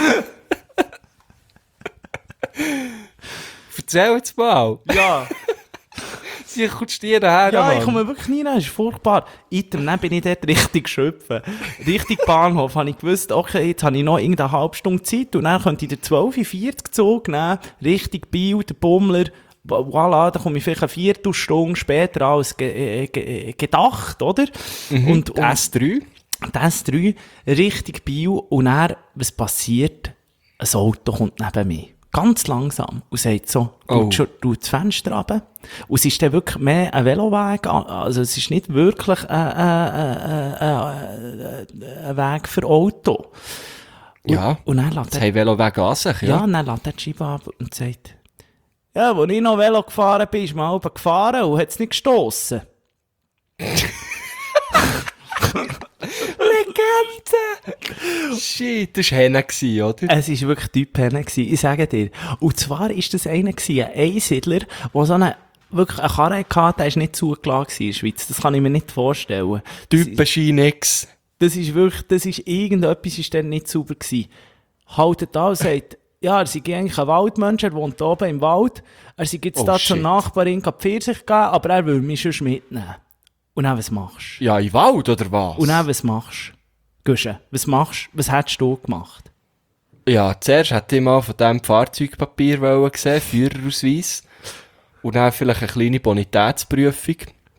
Speaker 2: Erzähl jetzt mal.
Speaker 3: Ja.
Speaker 2: Sie kommst du daher,
Speaker 3: Ja,
Speaker 2: Mann.
Speaker 3: ich komme wirklich nie rein, das ist furchtbar. Item, dann bin ich dort richtig schöpfen. Richtig Bahnhof, habe ich gewusst, okay, jetzt habe ich noch irgendeine halbe Stunde Zeit und dann könnte ich den zwölf Uhr vierzig Zug nehmen, Richtung Biel, der Bummler, voilà, da komme ich vielleicht eine Viertelstunde später als ge- ge- gedacht, oder?
Speaker 2: Mhm,
Speaker 3: und, und
Speaker 2: S drei.
Speaker 3: das drei, Richtung Biel und dann, was passiert? Ein Auto kommt neben mir. Ganz langsam. Und sagt so,
Speaker 2: Oh.
Speaker 3: tut schon tut das Fenster runter. Und es ist dann wirklich mehr ein Veloweg. Also es ist nicht wirklich ein, ein, ein, ein, ein Weg für Auto. Und,
Speaker 2: Ja,
Speaker 3: und dann lässt
Speaker 2: jetzt
Speaker 3: er,
Speaker 2: haben Veloweg an sich,
Speaker 3: ja,
Speaker 2: ja.
Speaker 3: und dann lässt er die Scheibe ab und sagt, ja, als ich noch Velo gefahren bin, ist man oben gefahren und hat es nicht gestossen. Legende!
Speaker 2: Shit, das war Henne, oder?
Speaker 3: Es war wirklich Typ Henne, ich sage dir. Und zwar war das einer, gewesen, ein Einsiedler, der so eine, wirklich eine Karre hatte, der ist nicht zugelassen in der Schweiz. Das kann ich mir nicht vorstellen.
Speaker 2: Typenschein nix.
Speaker 3: Das ist wirklich, das ist irgendetwas, ist dann nicht sauber gewesen. Haltet an und sagt, ja, er sei eigentlich ein Waldmensch, er wohnt oben im Wald. Er sei jetzt
Speaker 2: Oh,
Speaker 3: da zur
Speaker 2: shit.
Speaker 3: Nachbarin die Pfirsich geben, aber er will mich schon mitnehmen. Und dann, was machst du?
Speaker 2: Ja, im Wald, oder was?
Speaker 3: Und dann, was machst du? Guschen, was machst du? Was hättest du gemacht?
Speaker 2: Ja, zuerst hätte ich mal von diesem Fahrzeugpapier wollen sehen, Führerausweis. Und dann vielleicht eine kleine Bonitätsprüfung.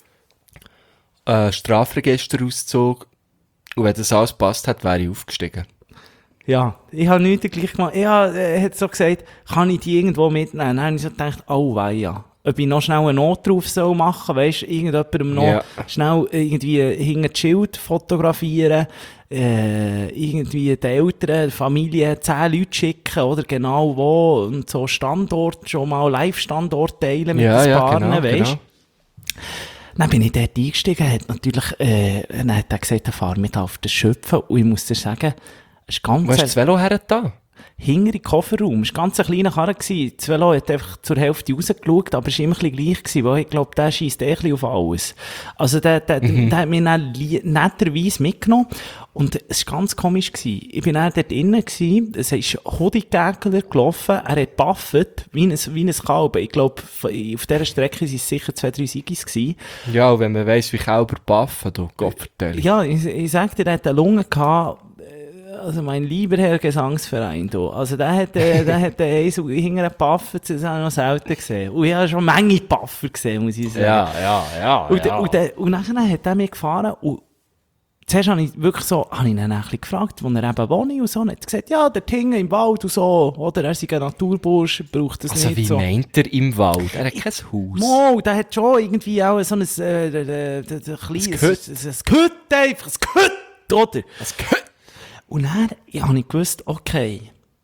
Speaker 2: Ein Strafregisterauszug. Und wenn das alles passt hat, wäre ich aufgestiegen.
Speaker 3: Ja, ich habe nichts gleich gemacht. Ja, er hat so gesagt, kann ich die irgendwo mitnehmen? Dann habe ich so gedacht, oh wei, ja. Ob ich noch schnell einen Notruf soll machen, weisst du, irgendjemandem noch
Speaker 2: Ja.
Speaker 3: schnell irgendwie hinter das Schild fotografieren, äh, irgendwie den Eltern, der Familie zehn Leute schicken, oder genau wo, und so Standort, schon mal Live-Standort teilen mit
Speaker 2: Ja,
Speaker 3: den
Speaker 2: ja,
Speaker 3: Paaren,
Speaker 2: genau,
Speaker 3: weisst
Speaker 2: genau.
Speaker 3: Dann bin ich dort eingestiegen, hat natürlich, äh, dann hat er gesagt, er fahrt mit auf das Schöpfen, und ich muss dir sagen, es ist ganz
Speaker 2: Wo hast du das Velo her da?
Speaker 3: hinter im Kofferraum. Es war ganz ein kleiner Karre. Das Velo hat einfach zur Hälfte rausgeschaut, aber es war immer ein bisschen gleich gewesen, weil ich glaube, der scheisst eh ein bisschen auf alles. Also der, der,
Speaker 2: Mhm.
Speaker 3: der hat mich dann li- netterweise mitgenommen und es war ganz komisch gewesen. Ich bin dann dort innen gewesen, es ist Hodigägler gelaufen, er hat baffet, wie ein, wie ein Kalb. Ich glaube, auf dieser Strecke waren es sicher zwei, drei Sigis gewesen.
Speaker 2: Ja, und wenn man weiss, wie Kälber baffen, du Gottverteilung.
Speaker 3: Ja, ich, ich sag dir, der hat eine Lunge gehabt, also mein lieber Herr Gesangsverein, du. Also der hat, äh, der hat äh, so hinter einen Paffer, das habe ich noch selten gesehen. Und ich habe schon eine Menge Paffer gesehen, muss ich sagen.
Speaker 2: Ja, ja, ja.
Speaker 3: Und,
Speaker 2: ja.
Speaker 3: und, der, und nachher hat er mich gefahren und zuerst habe ich wirklich so, habe ich ihn dann ein bisschen gefragt, wo er eben wohnt und so. Und er hat gesagt, ja, dort hinten im Wald und so, oder? Er ist ein Naturbursch, braucht das
Speaker 2: also
Speaker 3: nicht
Speaker 2: wie
Speaker 3: so.
Speaker 2: meint er im Wald? Er hat kein Haus.
Speaker 3: Mo, der hat schon irgendwie auch so ein, äh, äh, äh, äh, kleines,
Speaker 2: Gehütt.
Speaker 3: ein, ein Gehütt einfach, ein Gehütt, oder?
Speaker 2: Das gehört.
Speaker 3: Und dann ja, habe ich gewusst, okay,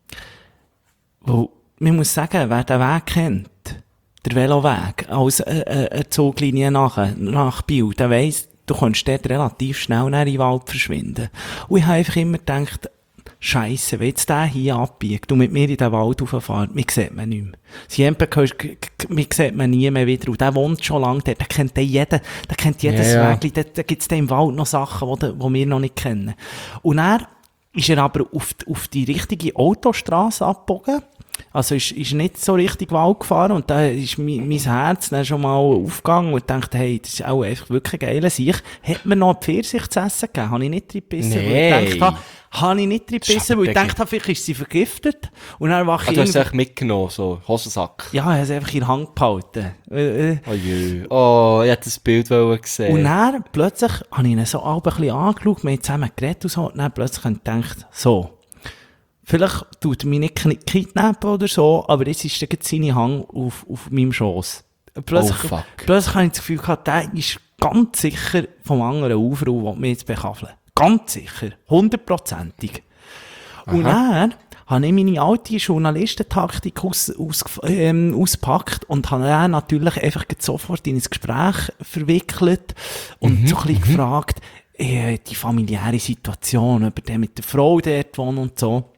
Speaker 3: weil, man muss sagen, wer den Weg kennt, der Veloweg, als äh, äh, eine Zuglinie nach, nach Biel, der weiss, du kannst dort relativ schnell in den Wald verschwinden. Und ich habe einfach immer gedacht, Scheisse, wenn jetzt der hier abbiegt und mit mir in den Wald rauffährt, mich sieht man nicht mehr. Siempe, mich sieht man nie mehr wieder. Und der wohnt schon lange dort, der kennt den jeden, der kennt jedes
Speaker 2: Ja, ja.
Speaker 3: Weg. Da, da gibt es im Wald noch Sachen, die die wir noch nicht kennen. Und er ist er aber auf die, auf die richtige Autostrasse abgebogen. Also ist, ist nicht so richtig Wald gefahren und da ist mein, mein Herz dann schon mal aufgegangen und dachte, hey, das ist auch einfach wirklich ein geiler Sieg. Hat mir noch Pfirsich zu essen gegeben? Habe ich nicht drin gebissen, weil
Speaker 2: Nee.
Speaker 3: ich gedacht habe, habe ich nicht drin gebissen, weil ich
Speaker 2: aber
Speaker 3: gedacht habe, vielleicht ist sie vergiftet. Und dann wache
Speaker 2: Ah,
Speaker 3: ich
Speaker 2: du hast es
Speaker 3: irgendwie-
Speaker 2: echt mitgenommen, so Hosensack.
Speaker 3: ja, ich habe es einfach in der Hand gehalten. Äh, äh.
Speaker 2: Oh jö. Oh, ich hätte das Bild wollen gesehen.
Speaker 3: Und dann plötzlich habe ich ihn so ein bisschen angeschaut, wir haben zusammen geredet und so, und dann plötzlich habe ich gedacht, so, vielleicht tut er mich nicht kni- kidnappen oder so, aber jetzt ist gerade seine Hand auf, auf meinem Schoss. Plötzlich,
Speaker 2: Oh, fuck.
Speaker 3: plötzlich habe ich das Gefühl gehabt, der ist ganz sicher vom anderen Ufer und will mich jetzt bekaffeln. Ganz sicher. Hundertprozentig. Und dann habe ich meine alte Journalistentaktik aus, aus, ähm, ausgepackt und habe dann natürlich einfach gleich sofort in ein Gespräch verwickelt und so ein bisschen gefragt, äh, die familiäre Situation, über den mit der Frau dort wohnt und so.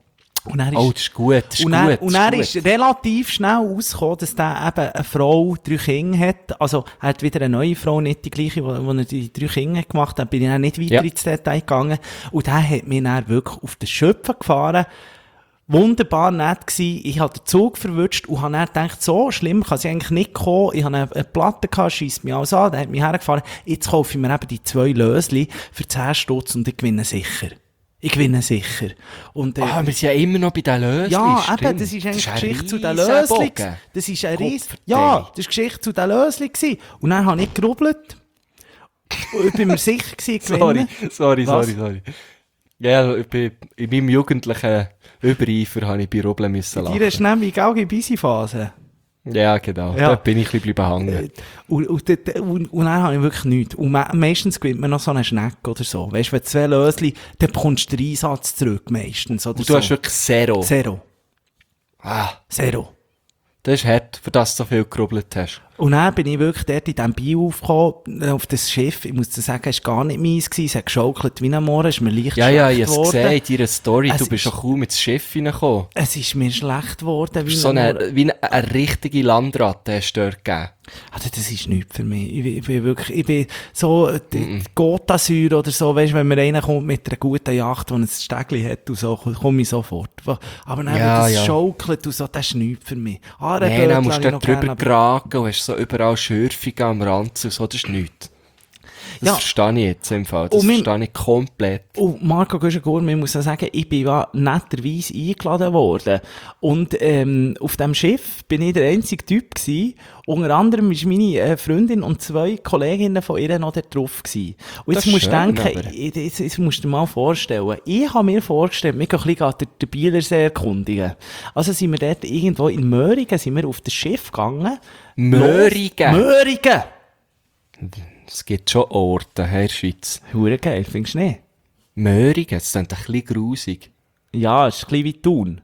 Speaker 3: Und er ist,
Speaker 2: Oh, das ist gut, das ist
Speaker 3: und
Speaker 2: gut.
Speaker 3: er,
Speaker 2: das
Speaker 3: und er
Speaker 2: gut.
Speaker 3: ist relativ schnell rausgekommen, dass der eben eine Frau, drei Kinder hat. Also, er hat wieder eine neue Frau, nicht die gleiche, wo, wo er die drei Kinder gemacht hat. Dann bin ich dann nicht weiter
Speaker 2: Ja.
Speaker 3: ins Detail gegangen. Und der hat mich dann wirklich auf den Schöpfen gefahren. Wunderbar nett gsi. Ich habe den Zug verwünscht und habe dann gedacht, so schlimm kann es eigentlich nicht kommen. Ich habe eine, eine Platte gehabt, scheisst mich alles an, der hat mich hergefahren. Jetzt kaufe ich mir eben die zwei Lösli für zehn Stutz und ich gewinne sicher. Ich gewinne sicher. Und, äh,
Speaker 2: Ah, wir sind ja immer noch bei den Lösli.
Speaker 3: ja,
Speaker 2: stimmt.
Speaker 3: eben, das ist eigentlich
Speaker 2: ein
Speaker 3: Geschichte zu den
Speaker 2: riesen
Speaker 3: Lösli.
Speaker 2: Bogen.
Speaker 3: Das ist ein Ries.
Speaker 2: Gott
Speaker 3: Ja,
Speaker 2: verteile.
Speaker 3: das war Geschichte zu den Lösli gewesen. Und dann habe ich gerubbelt. Und ich bin mir sicher gewesen, ich
Speaker 2: Sorry,
Speaker 3: gewinne.
Speaker 2: sorry,
Speaker 3: Was?
Speaker 2: sorry, sorry. Ja, ich bin, in meinem jugendlichen Übereifer habe ich bei Rubbeln müssen
Speaker 3: Dir
Speaker 2: lachen.
Speaker 3: ist nämlich auch in Busy-Phase.
Speaker 2: Ja, genau.
Speaker 3: Ja.
Speaker 2: Da bin ich ein bisschen bleiben hängen.
Speaker 3: Und, und, dort- und, und dann habe ich wirklich nichts. Und me meistens gewinnt man noch so einen Schneck oder so. Weißt du, wenn zwei Lösli, dann bekommst du den Einsatz zurück meistens. Oder
Speaker 2: Und du
Speaker 3: so.
Speaker 2: hast wirklich Zero.
Speaker 3: Zero.
Speaker 2: Ah,
Speaker 3: Zero.
Speaker 2: das ist hart, für das du so viel gerubbelt hast.
Speaker 3: Und dann bin ich wirklich dort in diesem Bio aufgekommen, auf das Schiff. Ich muss dir sagen, es war gar nicht meins gewesen. Es hat geschaukelt wie ein Moor, es ist mir leicht
Speaker 2: Ja, ja, ich
Speaker 3: schlecht
Speaker 2: habe es
Speaker 3: geworden.
Speaker 2: gesehen in deiner Story.
Speaker 3: Es
Speaker 2: Du bist
Speaker 3: ist-
Speaker 2: schon kaum ins Schiff reingekommen.
Speaker 3: Es ist mir schlecht geworden.
Speaker 2: Du
Speaker 3: Wie
Speaker 2: hast so
Speaker 3: ein Moor.
Speaker 2: eine, wie eine, eine richtige Landratte hast du dort gegeben.
Speaker 3: Also das ist nichts für mich. Ich, bin- ich bin wirklich, ich bin so, die die Gotasäure oder so, weißt du, wenn mir einer kommt mit einer guten Yacht, die ein Stegli hat und so, komme ich sofort. Aber dann,
Speaker 2: Ja,
Speaker 3: wenn das
Speaker 2: ja.
Speaker 3: schaukelt und so, das ist nichts für mich. Ah,
Speaker 2: Nein, dann musst du
Speaker 3: noch
Speaker 2: dort
Speaker 3: gerne,
Speaker 2: drüber
Speaker 3: aber-
Speaker 2: geraten und hast so überall Schürfungen am Rand und so, das ist nichts. Das
Speaker 3: Ja.
Speaker 2: verstehe ich jetzt im Fall. Das
Speaker 3: Und mein-
Speaker 2: verstehe ich komplett.
Speaker 3: Und Marco Güschen-Gurm, ich muss auch sagen, ich bin ja netterweise eingeladen worden. Und ähm, auf dem Schiff bin ich der einzige Typ gewesen. Unter anderem war meine äh, Freundin und zwei Kolleginnen von ihr noch dort drauf gewesen. Und
Speaker 2: Das
Speaker 3: jetzt musst
Speaker 2: ist
Speaker 3: du
Speaker 2: schön,
Speaker 3: denken,
Speaker 2: aber-
Speaker 3: ich- jetzt, jetzt musst du dir mal vorstellen, ich habe mir vorgestellt, wir gehen ein bisschen den, den Bielersee erkundigen. Also sind wir dort irgendwo in Möhringen, sind wir auf das Schiff gegangen.
Speaker 2: Möhringen?
Speaker 3: Möhringen!
Speaker 2: Es gibt schon Orte hier in der Schweiz.
Speaker 3: Hure geil, findest du nicht?
Speaker 2: Möhringen, das klingt ein bisschen grusig.
Speaker 3: Ja, es ist ein bisschen wie Thun.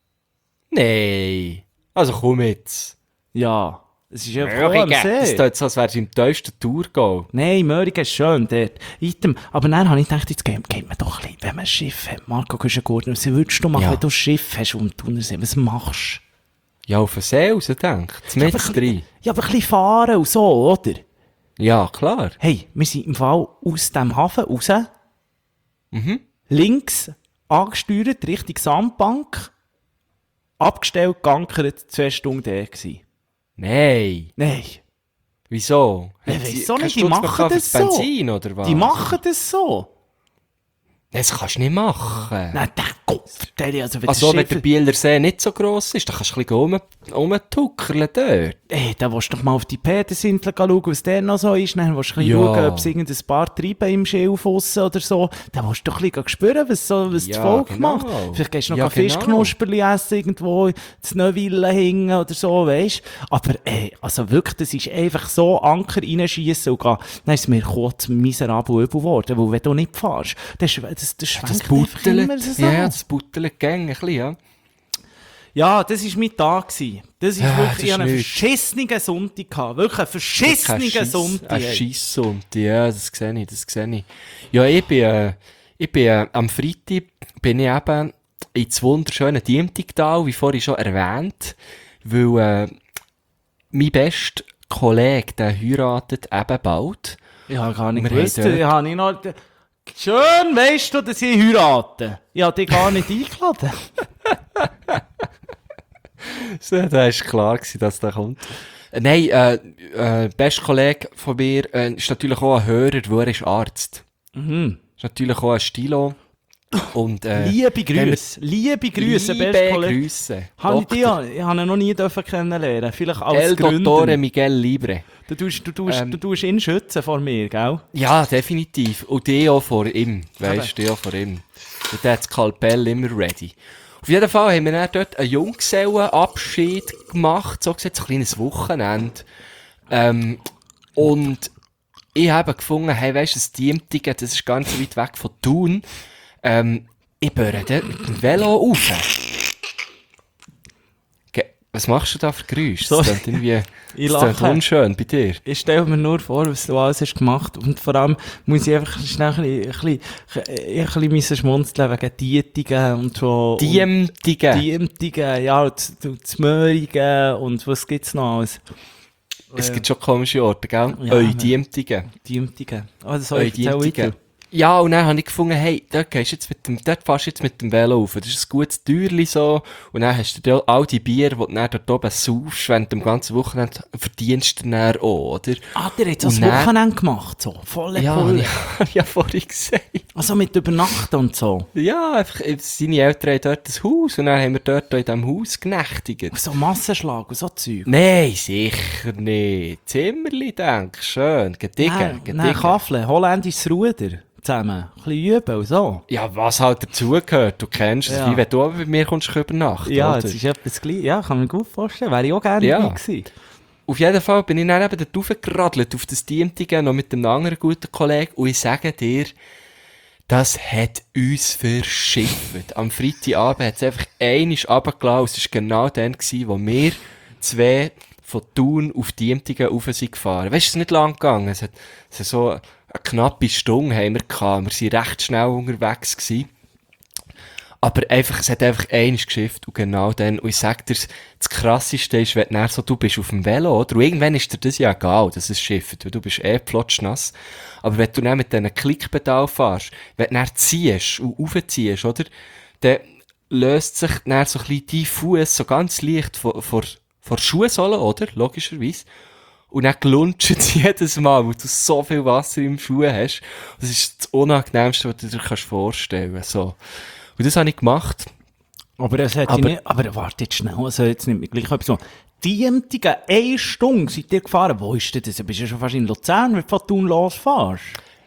Speaker 2: Nein. Also komm jetzt.
Speaker 3: Ja. Es ist einfach
Speaker 2: Möhringen.
Speaker 3: am See.
Speaker 2: Das tut so, als wäre es im tiefsten Thurgau.
Speaker 3: Nein, Möhringen ist schön dort. Item. Aber dann habe ich gedacht, jetzt geht, geht man doch ein bisschen, wenn man ein Schiff hat. Marco Güschen-Gurtner, was würdest du machen,
Speaker 2: Ja.
Speaker 3: wenn du ein Schiff hast und Thunersee? Was machst
Speaker 2: Ja, auf den See raus, denkt.
Speaker 3: du?
Speaker 2: Mit
Speaker 3: Ja, aber,
Speaker 2: drin.
Speaker 3: ja, aber ein bisschen fahren und so, oder?
Speaker 2: Ja, klar.
Speaker 3: Hey, wir sind im Fall aus dem Hafen raus.
Speaker 2: Mhm.
Speaker 3: Links angesteuert, Richtung Sandbank. Abgestellt, geankert, zwei Stunden da gewesen.
Speaker 2: Nein.
Speaker 3: Nein.
Speaker 2: Wieso?
Speaker 3: Ich
Speaker 2: Hat
Speaker 3: weiss
Speaker 2: sie-
Speaker 3: so nicht,
Speaker 2: kannst
Speaker 3: die
Speaker 2: du jetzt
Speaker 3: machen
Speaker 2: noch
Speaker 3: das
Speaker 2: für
Speaker 3: so.
Speaker 2: Benzin, oder was?
Speaker 3: Die machen das so.
Speaker 2: Das kannst du nicht machen.
Speaker 3: Nein, der Gott, vertell also, wenn
Speaker 2: Also,
Speaker 3: das
Speaker 2: wenn
Speaker 3: Schiff-
Speaker 2: der Bieler See nicht so gross ist, dann kannst du ein bisschen rum, rumtuckerl dort.
Speaker 3: Ey, da willst du doch mal auf die Petersinsel schauen, was der noch so ist. Dann willst du ein bisschen
Speaker 2: Ja.
Speaker 3: schauen, ob es irgendein paar Treiben im Schilf aussen oder so. Dann willst du doch ein bisschen spüren, was, so, was
Speaker 2: Ja,
Speaker 3: das Volk
Speaker 2: genau.
Speaker 3: macht. Vielleicht gehst du noch
Speaker 2: Ja,
Speaker 3: ein Fischknusperli essen, irgendwo in Neuville hängen oder so, weisst. Aber ey, also wirklich, das ist einfach so Anker reinschiessen und gehen. Dann ist es mir kurz miserabel übel geworden, weil wenn du nicht fährst, das, das, das, das schwenkt
Speaker 2: Das
Speaker 3: einfach immer
Speaker 2: buttelt.
Speaker 3: so.
Speaker 2: Ja, das buttelt gäng ein bisschen, ja.
Speaker 3: Ja, das war mein Tag. gewesen. Das ist
Speaker 2: Ja,
Speaker 3: wirklich,
Speaker 2: das
Speaker 3: ich
Speaker 2: ist
Speaker 3: hatte einen
Speaker 2: nichts.
Speaker 3: verschissenen Sonntag gehabt. Wirklich einen verschissenen Sonntag.
Speaker 2: Ein
Speaker 3: ey.
Speaker 2: Scheisssonntag, ja, das sehe ich, das sehe ich. Ja, ich bin, äh, ich bin äh, am Freitag bin ich eben ins wunderschöne Diemtigtal, wie vorhin schon erwähnt, weil äh, mein bester Kollege, der heiratet eben bald.
Speaker 3: Ich habe gar nicht
Speaker 2: Wir
Speaker 3: gewusst.
Speaker 2: haben dort-
Speaker 3: Ich habe nicht noch... Schön, weißt du, dass ich heirate. Ich habe dich gar nicht eingeladen.
Speaker 2: So, da war klar, gewesen, dass der kommt. Äh, Nein, äh, äh, bester Kollege von mir äh, ist natürlich auch ein Hörer, weil er ist Arzt.
Speaker 3: Mhm.
Speaker 2: Ist natürlich auch ein Stilo. Und, äh,
Speaker 3: Liebe Grüße. Liebe Grüße,
Speaker 2: Liebe
Speaker 3: bester Kollege.
Speaker 2: Grüße.
Speaker 3: Habe ich, dich,
Speaker 2: Doktor
Speaker 3: ich habe ihn noch nie dürfen kennenlernen. Vielleicht als
Speaker 2: El Dottore
Speaker 3: Gründer.
Speaker 2: Miguel Libre.
Speaker 3: Du tust, du, tust,
Speaker 2: Ähm.
Speaker 3: du tust ihn schützen vor mir, gell?
Speaker 2: Ja, definitiv. Und die auch vor ihm. Weißt du, die auch vor ihm. Und der hat das Skalpell immer ready. Auf jeden Fall haben wir dann dort einen Junggesellenabschied gemacht, so gesagt, so ein kleines Wochenende. Ähm, und ich habe gefunden, hey, weisst du, das Diemtigen, das ist ganz weit weg von Thun. Ähm, ich böre dort mit dem Velo rauf. Ge- Was machst du da für Geräusche?
Speaker 3: So.
Speaker 2: Das klingt irgendwie...
Speaker 3: Ich
Speaker 2: Das ist
Speaker 3: lache.
Speaker 2: unschön bei dir.
Speaker 3: Ich stelle mir nur vor, was du alles hast gemacht. Und vor allem muss ich einfach schnell ein bisschen, ein bisschen, ein bisschen schmunzeln wegen Dietungen und so.
Speaker 2: Diemtigen.
Speaker 3: Diemtigen, ja, und und Zmörigen und was gibt's noch alles?
Speaker 2: Es gibt schon komische Orte, gell?
Speaker 3: Ja,
Speaker 2: Eure
Speaker 3: ja.
Speaker 2: Diemtigen.
Speaker 3: Diemtigen. Ah, das soll
Speaker 2: Eure
Speaker 3: ich erzählen
Speaker 2: Diemtigen.
Speaker 3: weiter.
Speaker 2: Ja, und dann habe ich gefunden, hey, dort gehst du jetzt mit dem, dort fährst du jetzt mit dem Velo rauf. Das ist ein gutes Türli so. Und dann hast du da all die Bier, die du dann dort oben saufst, während dem ganzen Wochenende verdienst du dann auch, oder?
Speaker 3: Ah, der hat so
Speaker 2: Und
Speaker 3: das
Speaker 2: dann-
Speaker 3: Wochenende gemacht, so. Voll
Speaker 2: Ja,
Speaker 3: cool.
Speaker 2: habe ich, hab ich ja vorhin gesagt.
Speaker 3: Also mit Übernachten und so.
Speaker 2: Ja, einfach, äh, seine Eltern haben dort ein Haus und dann haben wir dort in diesem Haus genächtigt.
Speaker 3: So Massenschlag und so Zeug.
Speaker 2: Nein, sicher nicht. Zimmerli, denk, schön. Gediegen,
Speaker 3: Nein,
Speaker 2: gediegen.
Speaker 3: nein, Kaffle, holländisch Ruder zusammen. Ein bisschen üben und so.
Speaker 2: Ja, was halt dazugehört, du kennst es,
Speaker 3: Ja.
Speaker 2: wie wenn du bei mir kommst übernachten,
Speaker 3: Ja,
Speaker 2: oder?
Speaker 3: das ist etwas gleich. Ja, kann man gut vorstellen. Wäre ich auch gerne
Speaker 2: Ja.
Speaker 3: dabei gewesen.
Speaker 2: Auf jeden Fall bin ich dann eben dort raufgeradelt, auf das Diemtige, noch mit einem anderen guten Kollegen, und ich sage dir, das hat uns verschifft. Am Freitagabend hat es einfach einmal runtergelassen, es war genau dann, gewesen, wo wir zwei von Thun auf Diemtigen rauf sind gefahren. Weißt du, es ist nicht lang gegangen, es hat, es hat so eine knappe Stunde haben wir gehabt, wir waren recht schnell unterwegs gewesen. Aber einfach, es hat einfach einiges geschifft und genau dann, und ich sag dir, das Krasseste ist, wenn du dann so, du bist auf dem Velo, oder? Und irgendwann ist dir das ja egal, dass es schifft, weil du bist eh plotschnass. Aber wenn du dann mit diesen Klickpedal fährst, wenn du dann ziehst und raufziehst, oder? Dann löst sich dann so ein bisschen dein Fuß so ganz leicht vor, vor, vor Schuhsohle, oder? Logischerweise. Und dann glutscht es jedes Mal, weil du so viel Wasser im Schuh hast. Das ist das Unangenehmste, was du dir kannst vorstellen kannst. So. Und das habe ich gemacht.
Speaker 3: Aber es hat
Speaker 2: Aber-
Speaker 3: aber, nicht, aber warte jetzt schnell, also jetzt nicht mehr gleich etwas so. Diemtigen, eine Stunde seid ihr gefahren. Wo ist denn das? Du bist ja schon fast in Luzern, wenn du von Thun losfährst.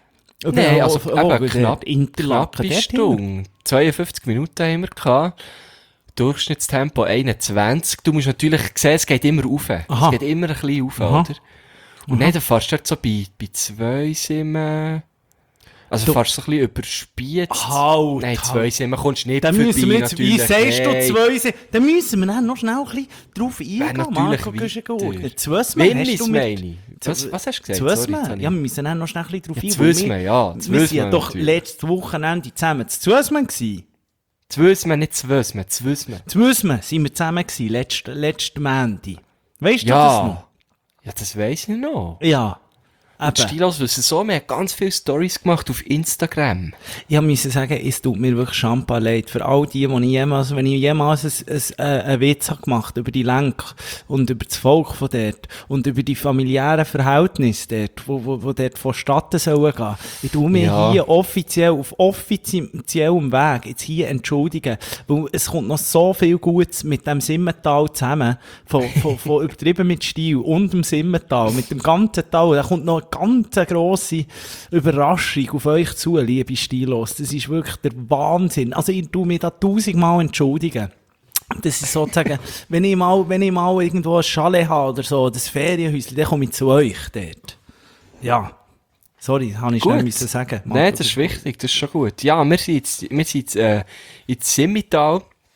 Speaker 2: Nein, also
Speaker 3: oh,
Speaker 2: eben
Speaker 3: oh,
Speaker 2: knapp,
Speaker 3: Interlaken,
Speaker 2: knappe
Speaker 3: dort
Speaker 2: Stunde. zweiundfünfzig Minuten haben wir gehabt. Durchschnittstempo einundzwanzig. Du musst natürlich sehen, es geht immer rauf.
Speaker 3: Aha.
Speaker 2: Es geht immer ein bisschen rauf,
Speaker 3: Aha.
Speaker 2: oder? Und dann fährst du dort so bei, bei zwei sind wir... Also
Speaker 3: Du-
Speaker 2: fährst du so ein bisschen überspitzt.
Speaker 3: Halt,
Speaker 2: Nein,
Speaker 3: halt.
Speaker 2: zwei sind wir, kommst nicht
Speaker 3: Dann
Speaker 2: vorbei,
Speaker 3: müssen wir jetzt, wie
Speaker 2: natürlich.
Speaker 3: sagst du
Speaker 2: Nein.
Speaker 3: zwei sind? Dann müssen wir dann noch schnell ein bisschen drauf eingehen,
Speaker 2: natürlich
Speaker 3: Marco
Speaker 2: weiter.
Speaker 3: Güschen-Gurtner. Zwösmen hast
Speaker 2: Winnis
Speaker 3: du
Speaker 2: meine
Speaker 3: mit...
Speaker 2: ich. Was, was hast du gesagt? Sorry, jetzt
Speaker 3: Zwösmen?
Speaker 2: habe ich-
Speaker 3: Ja, wir müssen dann noch schnell ein bisschen drauf
Speaker 2: Ja,
Speaker 3: eingehen.
Speaker 2: Zwösmen,
Speaker 3: weil wir-
Speaker 2: ja,
Speaker 3: Wir
Speaker 2: Zwösmen
Speaker 3: sind ja doch
Speaker 2: natürlich.
Speaker 3: letztes Wochenende zusammen zu Zwösmen gewesen.
Speaker 2: Zwösmen, nicht Zwösmen, Zwösmen.
Speaker 3: Zwösmen sind wir zusammen gewesen, letzten letzten Montag. Weißt du das
Speaker 2: Ja.
Speaker 3: noch?
Speaker 2: Ja, das weiss ich noch.
Speaker 3: Ja.
Speaker 2: Und
Speaker 3: Eben.
Speaker 2: Stilos wissen so, wir haben ganz viele Stories gemacht auf Instagram.
Speaker 3: Ich musste sagen, es tut mir wirklich Champa leid. Für all die, die ich jemals, wenn ich jemals ein, ein, äh, einen Witz habe gemacht über die Lenk und über das Volk von dort und über die familiären Verhältnisse dort, wo, wo, wo dort vonstatten sollen gehen. Ich tue mich
Speaker 2: Ja.
Speaker 3: hier offiziell, auf offiziellem Weg jetzt hier entschuldigen, weil es kommt noch so viel Gutes mit dem Simmental zusammen, von, von, von übertrieben mit Stil und dem Simmental, mit dem ganzen Tal, da kommt noch eine ganz grosse Überraschung auf euch zu, liebe Stilos. Das ist wirklich der Wahnsinn. Also ich tue mich da tausendmal entschuldigen. Das ist sozusagen, wenn ich mal, wenn ich mal irgendwo ein Chalet habe oder so, das Ferienhäuschen, dann komme ich zu euch dort. Ja. Sorry, habe ich
Speaker 2: Gut.
Speaker 3: schnell müssen sagen.
Speaker 2: Nein, das ist wichtig, das ist schon gut. Ja, wir sind jetzt, wir sind jetzt äh, in Simmental.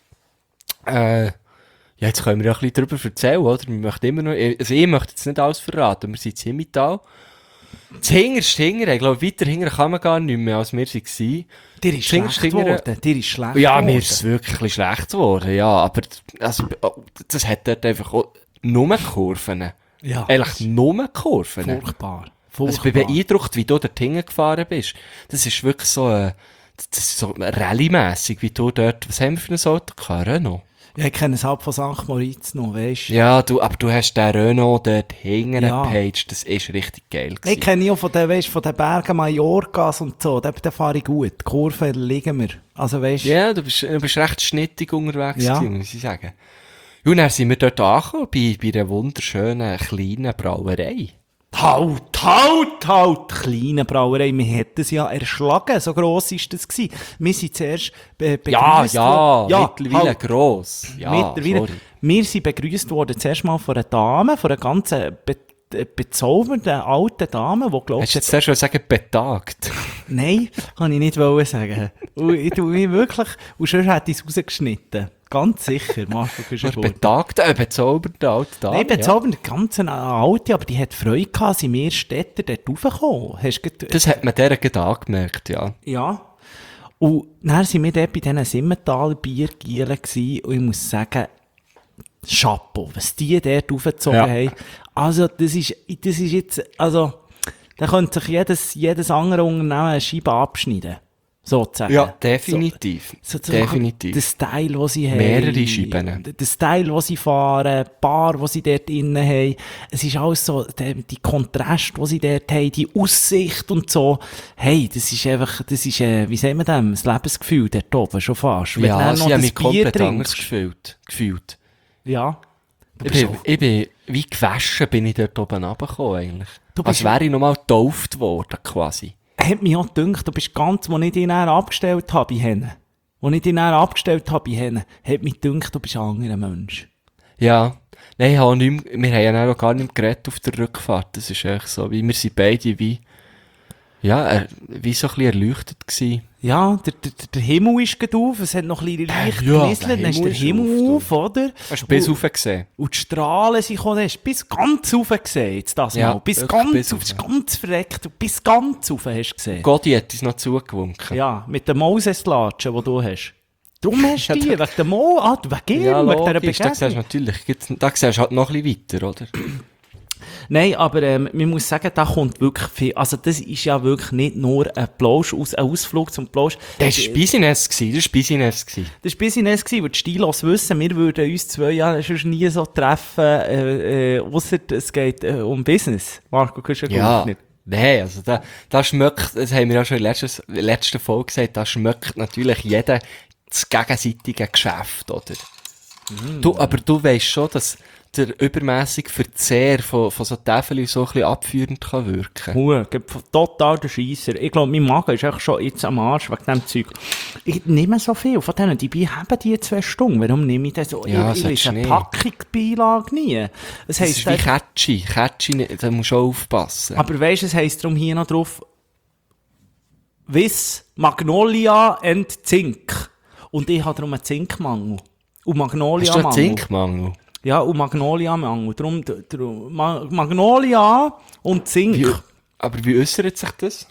Speaker 2: Äh, ja, jetzt können wir ja ein bisschen darüber erzählen, oder? Wir möchten immer noch, also ich möchte jetzt nicht alles verraten, wir sind in Simmental. Das hinterste Hingere, ich glaube, weiter hinterher kann man gar nicht mehr, als wir waren.
Speaker 3: Dir ist
Speaker 2: Findest
Speaker 3: schlecht
Speaker 2: du Hingere-
Speaker 3: geworden. Dir ist schlecht
Speaker 2: Ja,
Speaker 3: geworden.
Speaker 2: mir ist es wirklich ein bisschen schlecht geworden, ja, aber also, das hat dort einfach auch nur Kurven.
Speaker 3: Ja.
Speaker 2: Eigentlich nur Kurven.
Speaker 3: Furchtbar.
Speaker 2: Also ich bin
Speaker 3: Furchtbar.
Speaker 2: beeindruckt, wie du dort hingefahren bist. Das ist wirklich so, äh, das ist so rallye-mässig, wie du dort, was haben wir für ein Auto gehabt? Renault?
Speaker 3: Ja, ich kenne es halt von Sankt Moritz noch, weisst du.
Speaker 2: Ja, du, aber du hast den Renault dort hinten
Speaker 3: Ja.
Speaker 2: gepaged, das ist richtig geil
Speaker 3: Ich
Speaker 2: gewesen.
Speaker 3: kenne ja von den, weißt, von den Bergen Mallorcas und so, da, da fahre ich gut. Die Kurven liegen mir. Also weisst
Speaker 2: Ja, du bist, du bist recht schnittig unterwegs
Speaker 3: Ja.
Speaker 2: gewesen, muss ich sagen. Ja, und dann sind wir dort angekommen, bei, bei einer wunderschönen, kleinen Brauerei.
Speaker 3: Halt, halt, halt! Kleine Brauerei, wir hätten es ja erschlagen, so gross ist das gewesen. Wir sind zuerst be
Speaker 2: Ja,
Speaker 3: begrüßt
Speaker 2: ja,
Speaker 3: worden.
Speaker 2: mittlerweile
Speaker 3: halt.
Speaker 2: gross. Ja,
Speaker 3: Mittlerweile.
Speaker 2: sorry.
Speaker 3: Wir sind begrüßt worden zuerst mal von einer Dame, von einer ganz be bezaubernden alten Dame, die glaubt,
Speaker 2: Hast du jetzt zuerst schon sagen, betagt?
Speaker 3: nein, kann ich nicht wollen sagen. Und ich tue mich wirklich, und sonst hätte ich es rausgeschnitten. Ganz sicher, Marco Kuschelburg.
Speaker 2: Betagte, äh, bezauberte alte Dame.
Speaker 3: Nein, bezaubert ja. Ganz eine alte, aber die hat Freude gehabt, sind wir Städter dort raufgekommen. Hast du get-
Speaker 2: Das hat man der gerade angemerkt, ja.
Speaker 3: Ja. Und dann waren wir dort bei diesen Simmentaler Biergielen gewesen, und ich muss sagen, Chapeau, was die dort aufgezogen
Speaker 2: Ja.
Speaker 3: haben. Also, das ist, das ist jetzt, also, da könnte sich jedes, jedes andere Unternehmen eine Scheibe abschneiden. Sozusagen.
Speaker 2: Ja, definitiv.
Speaker 3: So, so
Speaker 2: definitiv.
Speaker 3: Der Style, den sie haben.
Speaker 2: Mehrere Scheiben.
Speaker 3: Der Style, den sie fahren, die Bar, die sie dort innen haben. Es ist alles so, der, die Kontrast, die sie dort haben, die Aussicht und so. Hey, das ist einfach, das ist, äh, wie sagen wir das, das Lebensgefühl dort oben schon fast. Wenn
Speaker 2: Ja,
Speaker 3: du dann
Speaker 2: sie
Speaker 3: noch
Speaker 2: haben
Speaker 3: das
Speaker 2: mich
Speaker 3: Bier
Speaker 2: komplett anders
Speaker 3: trinkst.
Speaker 2: gefühlt. gefühlt.
Speaker 3: Ja. Du
Speaker 2: Ich
Speaker 3: bist
Speaker 2: bin,
Speaker 3: auch-
Speaker 2: ich bin, wie gewaschen bin ich dort oben runtergekommen, eigentlich.
Speaker 3: Du bist-
Speaker 2: Als wäre ich nochmal getauft worden, quasi.
Speaker 3: hat mich auch gedacht, du bist ganz, wo ich dich dann abgestellt habe bei Hennen. Wo ich dich dann abgestellt habe bei Hennen, hat mich gedacht, du bist ein anderer Mensch.
Speaker 2: Ja. Nein, ich habe nicht mehr, wir haben ja auch gar nicht mehr geredet auf der Rückfahrt. Das ist echt so, wie wir sind beide wie, ja, er, wie so ein bisschen erleuchtet gewesen.
Speaker 3: Ja, der, der, der Himmel ist gerade auf, es hat noch ein bisschen leicht
Speaker 2: ja,
Speaker 3: genieselt,
Speaker 2: der
Speaker 3: dann ist der
Speaker 2: Himmel ist
Speaker 3: Himmel
Speaker 2: auf,
Speaker 3: auf, oder?
Speaker 2: Hast du bis
Speaker 3: Und-
Speaker 2: rauf gesehen?
Speaker 3: Und die Strahlen sind gekommen, hast du bis ganz rauf gesehen, jetzt das
Speaker 2: Ja,
Speaker 3: mal. Bis
Speaker 2: wirklich
Speaker 3: ganz
Speaker 2: bis
Speaker 3: rauf,
Speaker 2: rauf.
Speaker 3: ist ganz verreckt, und bis ganz rauf hast du gesehen.
Speaker 2: Gotti hat uns noch zugewunken.
Speaker 3: Ja, mit den Moses-Latschen, die du hast. Darum hast du die, wegen der Mo, ah, wegen ihm,
Speaker 2: Ja,
Speaker 3: wegen dieser
Speaker 2: logisch, da siehst du
Speaker 3: Begegnung.
Speaker 2: natürlich, gibt's- da siehst du halt noch ein bisschen weiter, oder?
Speaker 3: Nein, aber ähm, man muss sagen, da kommt wirklich viel, also das ist ja wirklich nicht nur ein Plausch, aus, ein Ausflug zum Plausch.
Speaker 2: Das war Business, gewesen, das war Business. gewesen.
Speaker 3: Das war Business, weil die Stilos wissen, wir würden uns zwei Jahre schon nie so treffen, äh, äh, ausser es geht äh, um Business. Marco, kannst du
Speaker 2: Ja,
Speaker 3: nicht?
Speaker 2: nein, also da, da schmeckt, das haben wir ja schon in der letzten, letzten Folge gesagt, da schmeckt natürlich jeder das gegenseitige Geschäft, oder? Du, aber du weisst schon, dass der übermässige Verzehr von, von so Täfeln so ein bisschen abführend kann wirken.
Speaker 3: Hure, gibt total der Scheisser. Ich glaube, mein Magen ist echt schon jetzt am Arsch wegen dem Zeug. Ich nehme so viel von denen, die Bier haben die zwei Stunden. Warum nehme ich das so?
Speaker 2: Ja,
Speaker 3: ich ich
Speaker 2: solltest
Speaker 3: lese eine
Speaker 2: nicht.
Speaker 3: Packung Beilage nie. Das
Speaker 2: Das
Speaker 3: heisst,
Speaker 2: ist wie Catchy. Catchy, da musst du auch aufpassen.
Speaker 3: aber weisst du, es heisst darum hier noch drauf, Wiss, Magnolia and Zink. Und ich habe darum einen Zinkmangel. Und
Speaker 2: Hast du einen
Speaker 3: Magnolia-Mangel.
Speaker 2: Zinkmangel?
Speaker 3: Ja, und Magnolia-Mangel. Darum, darum Ma- Magnolia und Zink.
Speaker 2: Wie, aber wie äußert sich das?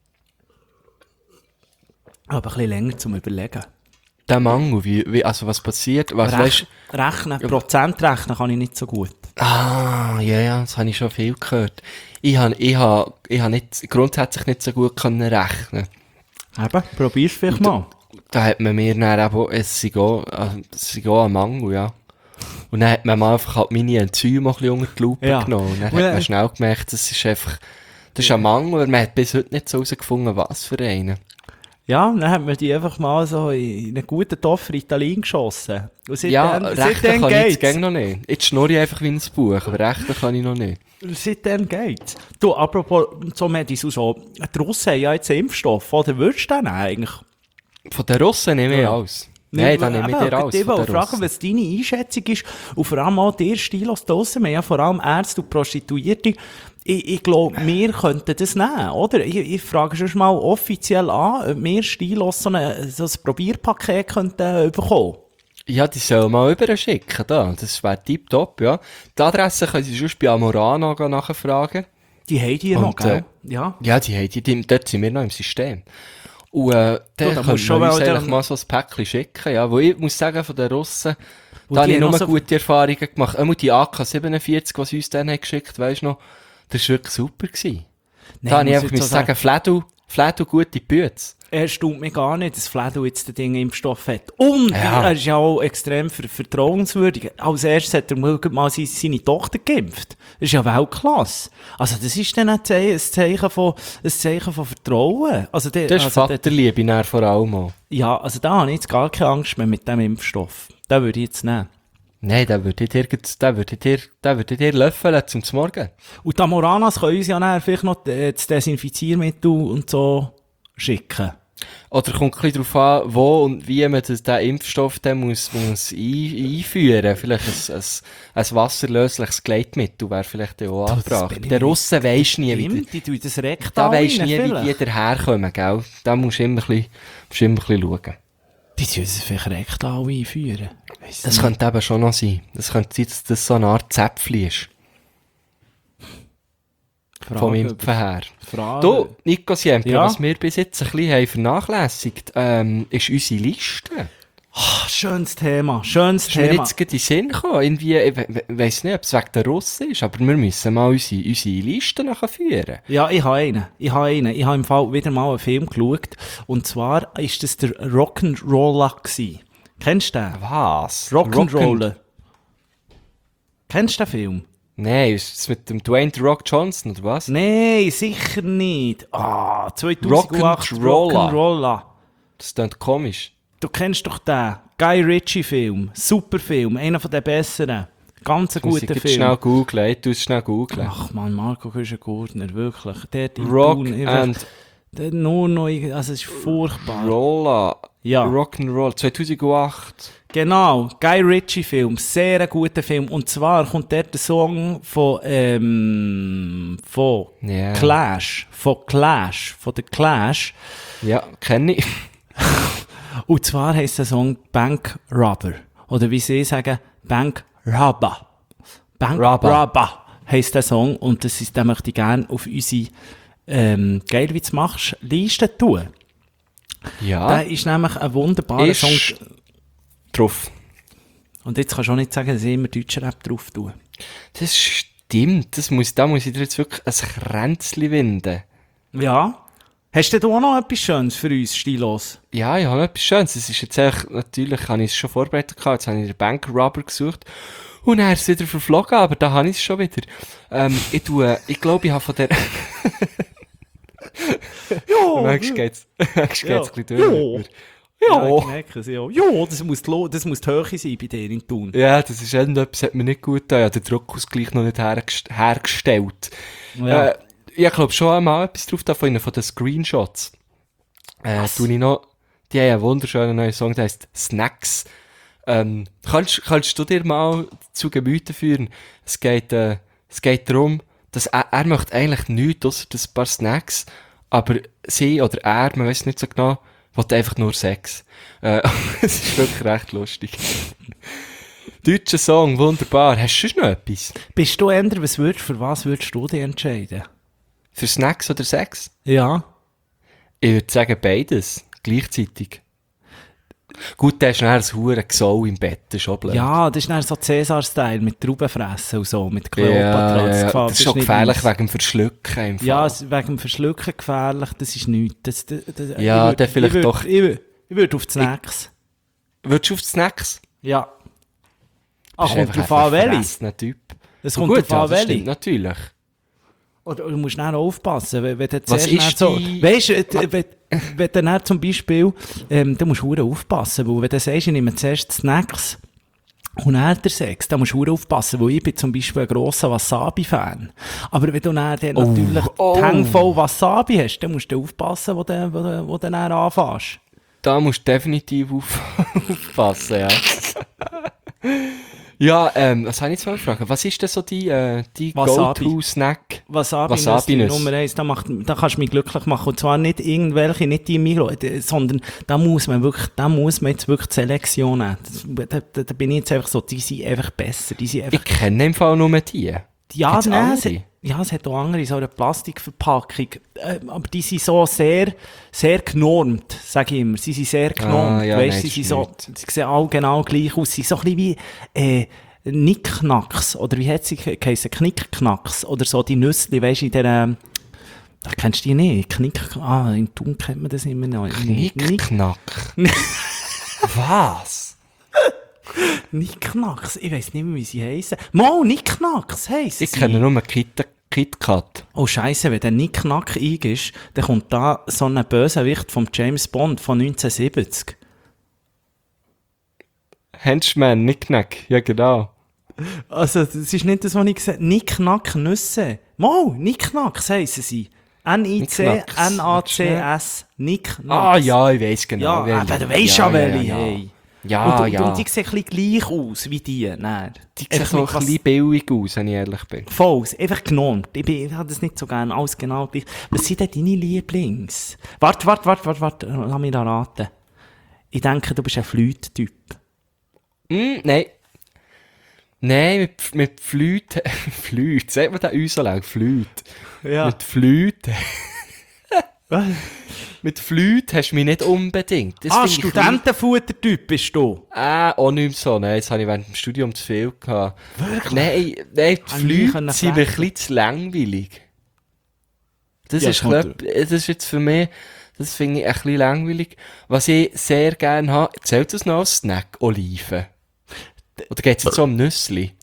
Speaker 3: Aber ein bisschen länger zum Überlegen.
Speaker 2: Der Mangel, wie, wie, also was passiert? Was,
Speaker 3: Rech
Speaker 2: weißt,
Speaker 3: rechnen, Prozent rechnen kann ich nicht so gut.
Speaker 2: ah, ja, ja, das habe ich schon viel gehört. Ich habe, ich habe, ich habe nicht, grundsätzlich nicht so gut können rechnen.
Speaker 3: Eben, probier's vielleicht mal.
Speaker 2: Da hat man mir dann eben, auch- es sei auch, äh, es sei auch ein Mangel, ja. Und dann hat man mal einfach halt meine Enzyme ein bisschen unter die Lupe
Speaker 3: Ja.
Speaker 2: genommen. Und dann
Speaker 3: Und
Speaker 2: hat
Speaker 3: dann-
Speaker 2: man schnell gemerkt, das ist einfach, das ist ein Mangel, aber man hat bis heute nicht so herausgefunden, was für einen.
Speaker 3: Ja, dann hat man die einfach mal so in einen guten Topf Ritalin geschossen. Und seitdem,
Speaker 2: Ja, rechnen
Speaker 3: seitdem
Speaker 2: kann ich jetzt
Speaker 3: geht's.
Speaker 2: gäng noch nicht. Jetzt schnurre ich einfach wie ein Buch, aber rechnen kann ich noch nicht.
Speaker 3: Seitdem geht's. Du, apropos so Medis und so, die Russen haben ja jetzt einen Impfstoff, oder würdest du den eigentlich?
Speaker 2: Von den Russen nehme ich
Speaker 3: Ja.
Speaker 2: alles. Nein, dann nehme ich dir alles
Speaker 3: Ich
Speaker 2: von
Speaker 3: wollte
Speaker 2: den
Speaker 3: fragen,
Speaker 2: Russen.
Speaker 3: was deine Einschätzung ist. Und vor allem auch der Stilos draussen. Wir haben ja vor allem Ärzte und Prostituierte. Ich, ich glaube, wir könnten das nehmen, oder? Ich, ich frage schon mal offiziell an, ob wir Stilos so, eine, so ein Probierpaket könnten bekommen.
Speaker 2: Ja, die sollen mal rüber schicken, da. Das wäre tipptopp, ja. Die Adresse können Sie sonst bei Amorano gehen nachfragen.
Speaker 3: Die haben die noch,
Speaker 2: Und,
Speaker 3: gell?
Speaker 2: äh,
Speaker 3: Ja.
Speaker 2: Ja, die haben die, die, dort sind wir noch im System. Und, äh,
Speaker 3: da
Speaker 2: dann
Speaker 3: musst
Speaker 2: können
Speaker 3: du schon
Speaker 2: wir uns
Speaker 3: mal
Speaker 2: eigentlich
Speaker 3: dann-
Speaker 2: mal so ein Päckchen schicken, ja. Wo ich muss sagen, von den Russen,
Speaker 3: Wo
Speaker 2: da habe
Speaker 3: die
Speaker 2: ich
Speaker 3: noch
Speaker 2: nur
Speaker 3: so-
Speaker 2: gute Erfahrungen gemacht. Einmal die A K siebenundvierzig, die sie uns dann haben geschickt, weisst du noch, das war wirklich super gewesen.
Speaker 3: Nein,
Speaker 2: Da habe ich
Speaker 3: muss
Speaker 2: einfach
Speaker 3: jetzt
Speaker 2: müssen
Speaker 3: so
Speaker 2: sagen, Fledu, Fledu, gute Bütze.
Speaker 3: Er staunt mich gar nicht, dass Fledo jetzt den Ding Impfstoff hat. Und
Speaker 2: Ja.
Speaker 3: er ist ja auch extrem ver vertrauenswürdig. Als erstes hat er mal mal seine, seine Tochter geimpft. Das ist ja Weltklasse. Also das ist dann ein Zeichen, ein Zeichen, von, ein Zeichen von Vertrauen. Also der,
Speaker 2: Das ist
Speaker 3: also der,
Speaker 2: Vaterliebe dann vor allem auch.
Speaker 3: ja, also da habe ich jetzt gar keine Angst mehr mit dem Impfstoff. Den würde ich jetzt nehmen.
Speaker 2: Nein, den würde ich dir, den würde ich dir, den würde ich dir löffeln zum Morgen.
Speaker 3: Und die Amoranas können uns ja nachher vielleicht noch äh, das Desinfiziermittel und so schicken.
Speaker 2: Oder kommt ein bisschen darauf an, wo und wie man das, den Impfstoff dann muss, muss ein, einführen. Vielleicht ein, ein, ein wasserlösliches Gleitmittel wäre vielleicht auch angebracht.
Speaker 3: bin
Speaker 2: Bei
Speaker 3: ich
Speaker 2: den Russen weisst du nie, wie
Speaker 3: Stimmt, die tun das
Speaker 2: da
Speaker 3: Rektal
Speaker 2: weisst nie, wie
Speaker 3: reinfüllen.
Speaker 2: die daherkommen, gell? Da musst du immer ein bisschen, musst du immer ein bisschen schauen.
Speaker 3: Die sollen es vielleicht recht alle einführen. Weiss
Speaker 2: Das
Speaker 3: nicht.
Speaker 2: könnte eben schon noch sein. Das könnte sein, dass das so eine Art Zäpfchen ist.
Speaker 3: Frage
Speaker 2: Vom
Speaker 3: über-
Speaker 2: Impfen her.
Speaker 3: Frage.
Speaker 2: Du, Nico Siempre,
Speaker 3: Ja?
Speaker 2: was wir bis jetzt ein bisschen haben vernachlässigt, ähm, ist unsere Liste.
Speaker 3: Ah, schönes Thema, schönes
Speaker 2: Ist mir
Speaker 3: Thema.
Speaker 2: jetzt gerade in den Sinn gekommen. Irgendwie, ich we- we- weiss nicht, ob es wegen der Russen ist, aber wir müssen mal unsere, unsere Liste nachher führen.
Speaker 3: Ja, ich habe einen. Ich habe einen. Ich habe im Fall wieder mal einen Film geschaut. Und zwar ist das der Rock'n'Roller gsi. Kennst du den?
Speaker 2: Was?
Speaker 3: Rock'n'Roller. Kennst du den Film?
Speaker 2: Nein, ist das mit dem Dwayne The Rock Johnson, oder was?
Speaker 3: Nein, sicher nicht. Ah, zweitausendacht
Speaker 2: Rock'n'Roller.
Speaker 3: Rock'n'Roller.
Speaker 2: Das klingt komisch.
Speaker 3: Du kennst doch den. Guy Ritchie-Film. Super Film. Einer von den besseren. Ganz ein
Speaker 2: Muss
Speaker 3: guter
Speaker 2: ich jetzt
Speaker 3: Film.
Speaker 2: schnell googeln, ich tue es schnell googeln.
Speaker 3: Ach man, Marco Küschen-Gurtner, wirklich. Der die
Speaker 2: Rock
Speaker 3: Thun, ich
Speaker 2: and
Speaker 3: weiß- der nur noch, irgendwie- also es ist furchtbar.
Speaker 2: Roller.
Speaker 3: Ja.
Speaker 2: Rock'n'Roll. zweitausendacht.
Speaker 3: Genau, Guy Ritchie-Film, sehr ein guter Film. Und zwar kommt dort der Song von, ähm, von
Speaker 2: Ja.
Speaker 3: Clash, von Clash, von der Clash.
Speaker 2: Ja, kenne ich.
Speaker 3: Und zwar heisst der Song Bank Robber. Oder wie sie sagen, Bank Robber. Bank
Speaker 2: Robber.
Speaker 3: Robber heisst der Song. Und das ist, den möchte ich gerne auf unsere, ähm, geil wie du machst, Liste tun.
Speaker 2: Ja.
Speaker 3: Der ist nämlich ein wunderbarer
Speaker 2: Ist
Speaker 3: Song.
Speaker 2: drauf.
Speaker 3: Und jetzt kannst du auch nicht sagen, dass ich immer deutscher Rap drauf tue.
Speaker 2: Das stimmt. Das muss, da muss ich dir jetzt wirklich ein Kränzchen winden.
Speaker 3: Ja. Hast du denn auch noch etwas Schönes für uns, stilos?
Speaker 2: Ja, ich habe noch etwas Schönes. Es ist jetzt eigentlich, natürlich habe ich es schon vorbereitet gehabt. Jetzt habe ich den Bank Robber gesucht. Und er ist wieder verflogen, aber da habe ich es schon wieder. Ähm, ich tue, ich glaube, ich habe von der...
Speaker 3: Ja,
Speaker 2: Manchmal geht's, manchmal geht's
Speaker 3: Ja.
Speaker 2: ein bisschen durch.
Speaker 3: ja,
Speaker 2: Ja.
Speaker 3: ich merke es, ja. Ja, das muss, die Lo- das muss die Höhe sein bei dir in Thun.
Speaker 2: Ja, das ist irgendetwas, hat mir nicht gut getan. Ich habe den Druckausgleich noch nicht hergest
Speaker 3: Ja.
Speaker 2: hergestellt. Äh, ich glaube schon einmal etwas drauf da von ihnen, von den Screenshots. Äh, tue ich noch, die haben einen wunderschönen neuen Song, der heisst Snacks. Ähm, kannst, kannst du dir mal zu Gemüte führen? Es geht, äh, es geht darum, dass er, er möchte eigentlich nichts, ausser das paar Snacks, aber sie oder er, man weiß nicht so genau, will einfach nur Sex. Äh, es ist wirklich recht lustig. Deutscher Song, wunderbar. Hast du sonst noch etwas?
Speaker 3: Bist du ändern, was würdest, für was würdest du dich entscheiden?
Speaker 2: Für Snacks oder Sex?
Speaker 3: Ja.
Speaker 2: Ich würde sagen beides, gleichzeitig. Gut, der ist nachher ein hure Gesau im Bett, das ist schon blöd.
Speaker 3: Ja, das ist dann so Cäsar-Style mit Traubenfressen und so, mit Kleopatra.
Speaker 2: ja, ja, ja.
Speaker 3: gefällt-
Speaker 2: Das ist schon
Speaker 3: nicht
Speaker 2: gefährlich
Speaker 3: meins.
Speaker 2: wegen dem Verschlucken im Fall.
Speaker 3: Ja, es- wegen dem Verschlucken gefährlich, das ist nichts. Das, das, das,
Speaker 2: Ja,
Speaker 3: ich
Speaker 2: dann vielleicht
Speaker 3: ich würd,
Speaker 2: doch-
Speaker 3: Ich würde ich würd auf die Snacks.
Speaker 2: Würdest du auf die Snacks?
Speaker 3: Ja. Ach,
Speaker 2: Bist
Speaker 3: kommt
Speaker 2: einfach
Speaker 3: drauf an,
Speaker 2: ein
Speaker 3: welche?
Speaker 2: verfressener Typ.
Speaker 3: Es
Speaker 2: Ja,
Speaker 3: kommt
Speaker 2: gut,
Speaker 3: drauf an,
Speaker 2: ja, das
Speaker 3: welche.
Speaker 2: stimmt natürlich.
Speaker 3: Oder du musst dann aufpassen, wenn, wenn du
Speaker 2: Was
Speaker 3: zuerst
Speaker 2: ist
Speaker 3: dann so,
Speaker 2: die-
Speaker 3: weisst du, äh, wenn, wenn du dann zum Beispiel, ähm, da musst du verdammt aufpassen, weil wenn du sagst, ich nehme zuerst die Snacks und dann der Sex, da musst du verdammt aufpassen, weil ich bin zum Beispiel ein grosser Wasabi-Fan. Aber wenn du dann, dann
Speaker 2: Oh,
Speaker 3: natürlich
Speaker 2: oh.
Speaker 3: die Hänge voll Wasabi hast, dann musst du aufpassen, wo du, wo du, wo du dann anfängst.
Speaker 2: Da musst du definitiv auf aufpassen, ja. Ja, ähm, was habe ich jetzt mal gefragt? Was ist denn so die, äh, die
Speaker 3: Wasabi.
Speaker 2: Go-To-Snack?
Speaker 3: Wasabi,
Speaker 2: Wasabi-Nuss.
Speaker 3: Nuss, Nummer eins, da, macht, da kannst du mich glücklich machen. Und zwar nicht irgendwelche, nicht die Migros, sondern da muss man wirklich, da muss man jetzt wirklich die Selektion nehmen. Das, da, da, da bin ich jetzt einfach so, die sind einfach besser. Die sind einfach,
Speaker 2: Ich kenne im Fall nur die.
Speaker 3: ja,
Speaker 2: Gibt's
Speaker 3: nein, es,
Speaker 2: andere?
Speaker 3: ja, es hat auch andere, so eine Plastikverpackung. Äh, aber die sind so sehr, sehr genormt, sage ich immer. Sie sind sehr genormt.
Speaker 2: Ah, ja,
Speaker 3: weißt,
Speaker 2: nein,
Speaker 3: sie,
Speaker 2: das
Speaker 3: sind
Speaker 2: ist
Speaker 3: so, sie sehen alle genau gleich aus. Sie sind so ein bisschen wie, äh, Nicknacks, oder wie hat sie geheißen? Knickknacks, oder so, die Nüssli, weisst du, in der, ähm, da kennst du die nicht? Knick, ah, in Thun kennt man das immer noch. Nick,
Speaker 2: Knickknack. Was?
Speaker 3: Nicknacks, ich weiss nicht mehr, wie sie heissen. Mo, Nicknacks heissen
Speaker 2: Ich
Speaker 3: sie.
Speaker 2: kenne nur Kit KitKat.
Speaker 3: Oh Scheisse, wenn der Nicknack eingibst, dann kommt da so ein Bösewicht vom James Bond von neunzehnhundertsiebzig.
Speaker 2: Henchman, Nicknack, ja genau.
Speaker 3: Also, das ist nicht das, was ich gesagt habe. Nicknack Nüsse. Mo, Nicknacks heissen sie. N I C N A C S. Nicknacks.
Speaker 2: Ah ja, ich weiss genau.
Speaker 3: Ja,
Speaker 2: welche.
Speaker 3: aber du weisst
Speaker 2: ja,
Speaker 3: ja, welche.
Speaker 2: Ja, ja.
Speaker 3: Hey.
Speaker 2: Ja,
Speaker 3: und,
Speaker 2: ja.
Speaker 3: und die sehen ein bisschen gleich aus wie die. Nein.
Speaker 2: Die sehen so ein bisschen billig aus, wenn ich ehrlich bin.
Speaker 3: Voll, einfach genommen. Ich, bin, ich habe das nicht so gerne, alles genau gleich. Was sind denn deine Lieblings? Warte, warte, warte, warte, warte, lass mich da raten. Ich denke, du bist ein Flöte-Typ.
Speaker 2: Mm, nein. Nein, mit, mit Flöte, Flöte, sagt man da uns so lang? Flöte.
Speaker 3: Ja.
Speaker 2: Mit Flöte. Mit Flöte hast du mich nicht unbedingt. Das
Speaker 3: Ah,
Speaker 2: finde ich
Speaker 3: Studentenfutter-Typ bist du.
Speaker 2: Ah, auch nicht mehr so. Nein, das habe ich während dem Studium zu viel gehabt. Wirklich? Nein, nein die
Speaker 3: Hab ich nie
Speaker 2: Flüge sind mir ein bisschen zu langweilig. Das,
Speaker 3: Ja,
Speaker 2: ist
Speaker 3: kommt
Speaker 2: ein bisschen- das ist jetzt für mich, das finde ich ein bisschen langweilig. Was ich sehr gerne habe, zählt das noch als Snack? Oliven. Oder geht es jetzt so um Nüssli?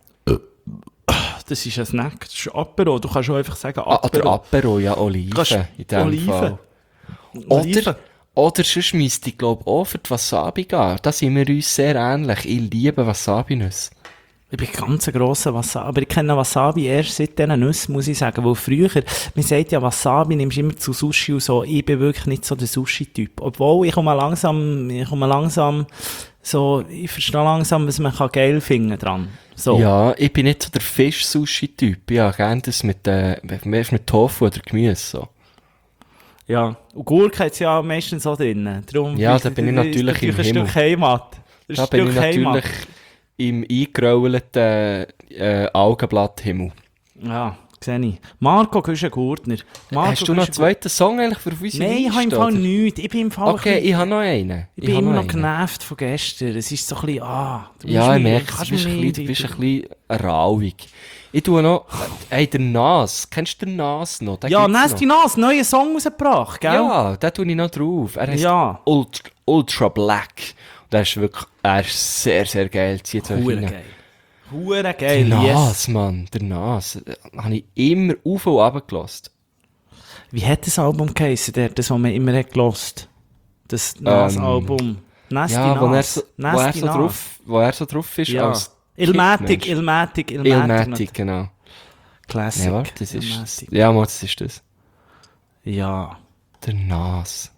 Speaker 3: Das ist ein Snack, das ist Apero. Du kannst auch einfach sagen
Speaker 2: Ah, oder
Speaker 3: Apero.
Speaker 2: Apero, ja, Oliven.
Speaker 3: Kannst-
Speaker 2: In dem
Speaker 3: Oliven.
Speaker 2: Fall.
Speaker 3: Oliven.
Speaker 2: Oder, oder sonst müsste ich, glaube ich, auch für die Wasabi gehen. Da sind wir uns sehr ähnlich. Ich liebe Wasabi-Nüsse.
Speaker 3: Ich bin ganz ein grosser Wasabi, aber ich kenne Wasabi erst seit diesen Nüssen, muss ich sagen, weil früher, man sagt ja, Wasabi nimmst du immer zu Sushi und so, ich bin wirklich nicht so der Sushi-Typ. Obwohl, ich komme langsam, ich komme langsam, so, ich verstehe langsam, was man kann geil finden dran. So.
Speaker 2: Ja, ich bin nicht so der Fisch-Sushi-Typ. Ja, gerne das mit, äh, mehr mit Tofu oder Gemüse. So.
Speaker 3: Ja. Und Gurke hat es ja meistens so drin. Darum
Speaker 2: Ja,
Speaker 3: ist-
Speaker 2: da bin ich
Speaker 3: das
Speaker 2: natürlich
Speaker 3: ist
Speaker 2: im
Speaker 3: ein
Speaker 2: Himmel.
Speaker 3: Stück Heimat. Das ist
Speaker 2: Da
Speaker 3: ein
Speaker 2: bin ich
Speaker 3: Stück Heimat.
Speaker 2: natürlich im eingerollten äh, Augenblatthhimmel.
Speaker 3: Ja, sehe ich. Marco Güschen-Gurtner. Marco
Speaker 2: Hast du noch einen
Speaker 3: Güschen-Gurtner.
Speaker 2: zweiten Song eigentlich für unsere
Speaker 3: Nein, ich habe im
Speaker 2: Liste,
Speaker 3: Fall
Speaker 2: oder?
Speaker 3: nichts. Ich bin im Fall
Speaker 2: Okay,
Speaker 3: ein bisschen-
Speaker 2: ich habe noch einen.
Speaker 3: Ich bin
Speaker 2: habe
Speaker 3: immer noch
Speaker 2: einen.
Speaker 3: genervt von gestern. Es ist so ein bisschen, ah, du
Speaker 2: Ja,
Speaker 3: bist
Speaker 2: ich
Speaker 3: mir-
Speaker 2: merke, du
Speaker 3: kannst
Speaker 2: bist,
Speaker 3: mir
Speaker 2: ein
Speaker 3: nicht-
Speaker 2: bisschen, du bist ein bisschen rauig. Ich tue noch, hey, der Nas, kennst du den Nas noch? Den
Speaker 3: Ja,
Speaker 2: gibt's
Speaker 3: Nasty
Speaker 2: noch.
Speaker 3: Nas, neuen Song rausgebracht, gell?
Speaker 2: Ja, den tue ich noch drauf. Er heißt
Speaker 3: Ja.
Speaker 2: Ultra, Ultra Black. Und er ist wirklich, er ist sehr, sehr geil. Zieht euch
Speaker 3: Hure
Speaker 2: rein.
Speaker 3: geil. Hure
Speaker 2: Der
Speaker 3: geil,
Speaker 2: Nas,
Speaker 3: yes.
Speaker 2: Mann, der Nas. Äh, Habe ich immer auf und runter gelassen.
Speaker 3: Wie hat das Album geheissen, der, das, was man immer hat gelost? Das Nas-Album. Nasty
Speaker 2: Ähm, Ja, wo er,
Speaker 3: Nas.
Speaker 2: so, wo,
Speaker 3: Nasty
Speaker 2: er so
Speaker 3: Nas.
Speaker 2: drauf, wo er so drauf ist
Speaker 3: Ja.
Speaker 2: als
Speaker 3: Ilmatic,
Speaker 2: Kidmensch.
Speaker 3: Ilmatic, Ilmatic.
Speaker 2: Ilmatic, genau.
Speaker 3: Classic.
Speaker 2: Ja, warte, das ist,
Speaker 3: Ilmatic.
Speaker 2: ja, mal, das ist das.
Speaker 3: Ja.
Speaker 2: Der Nas.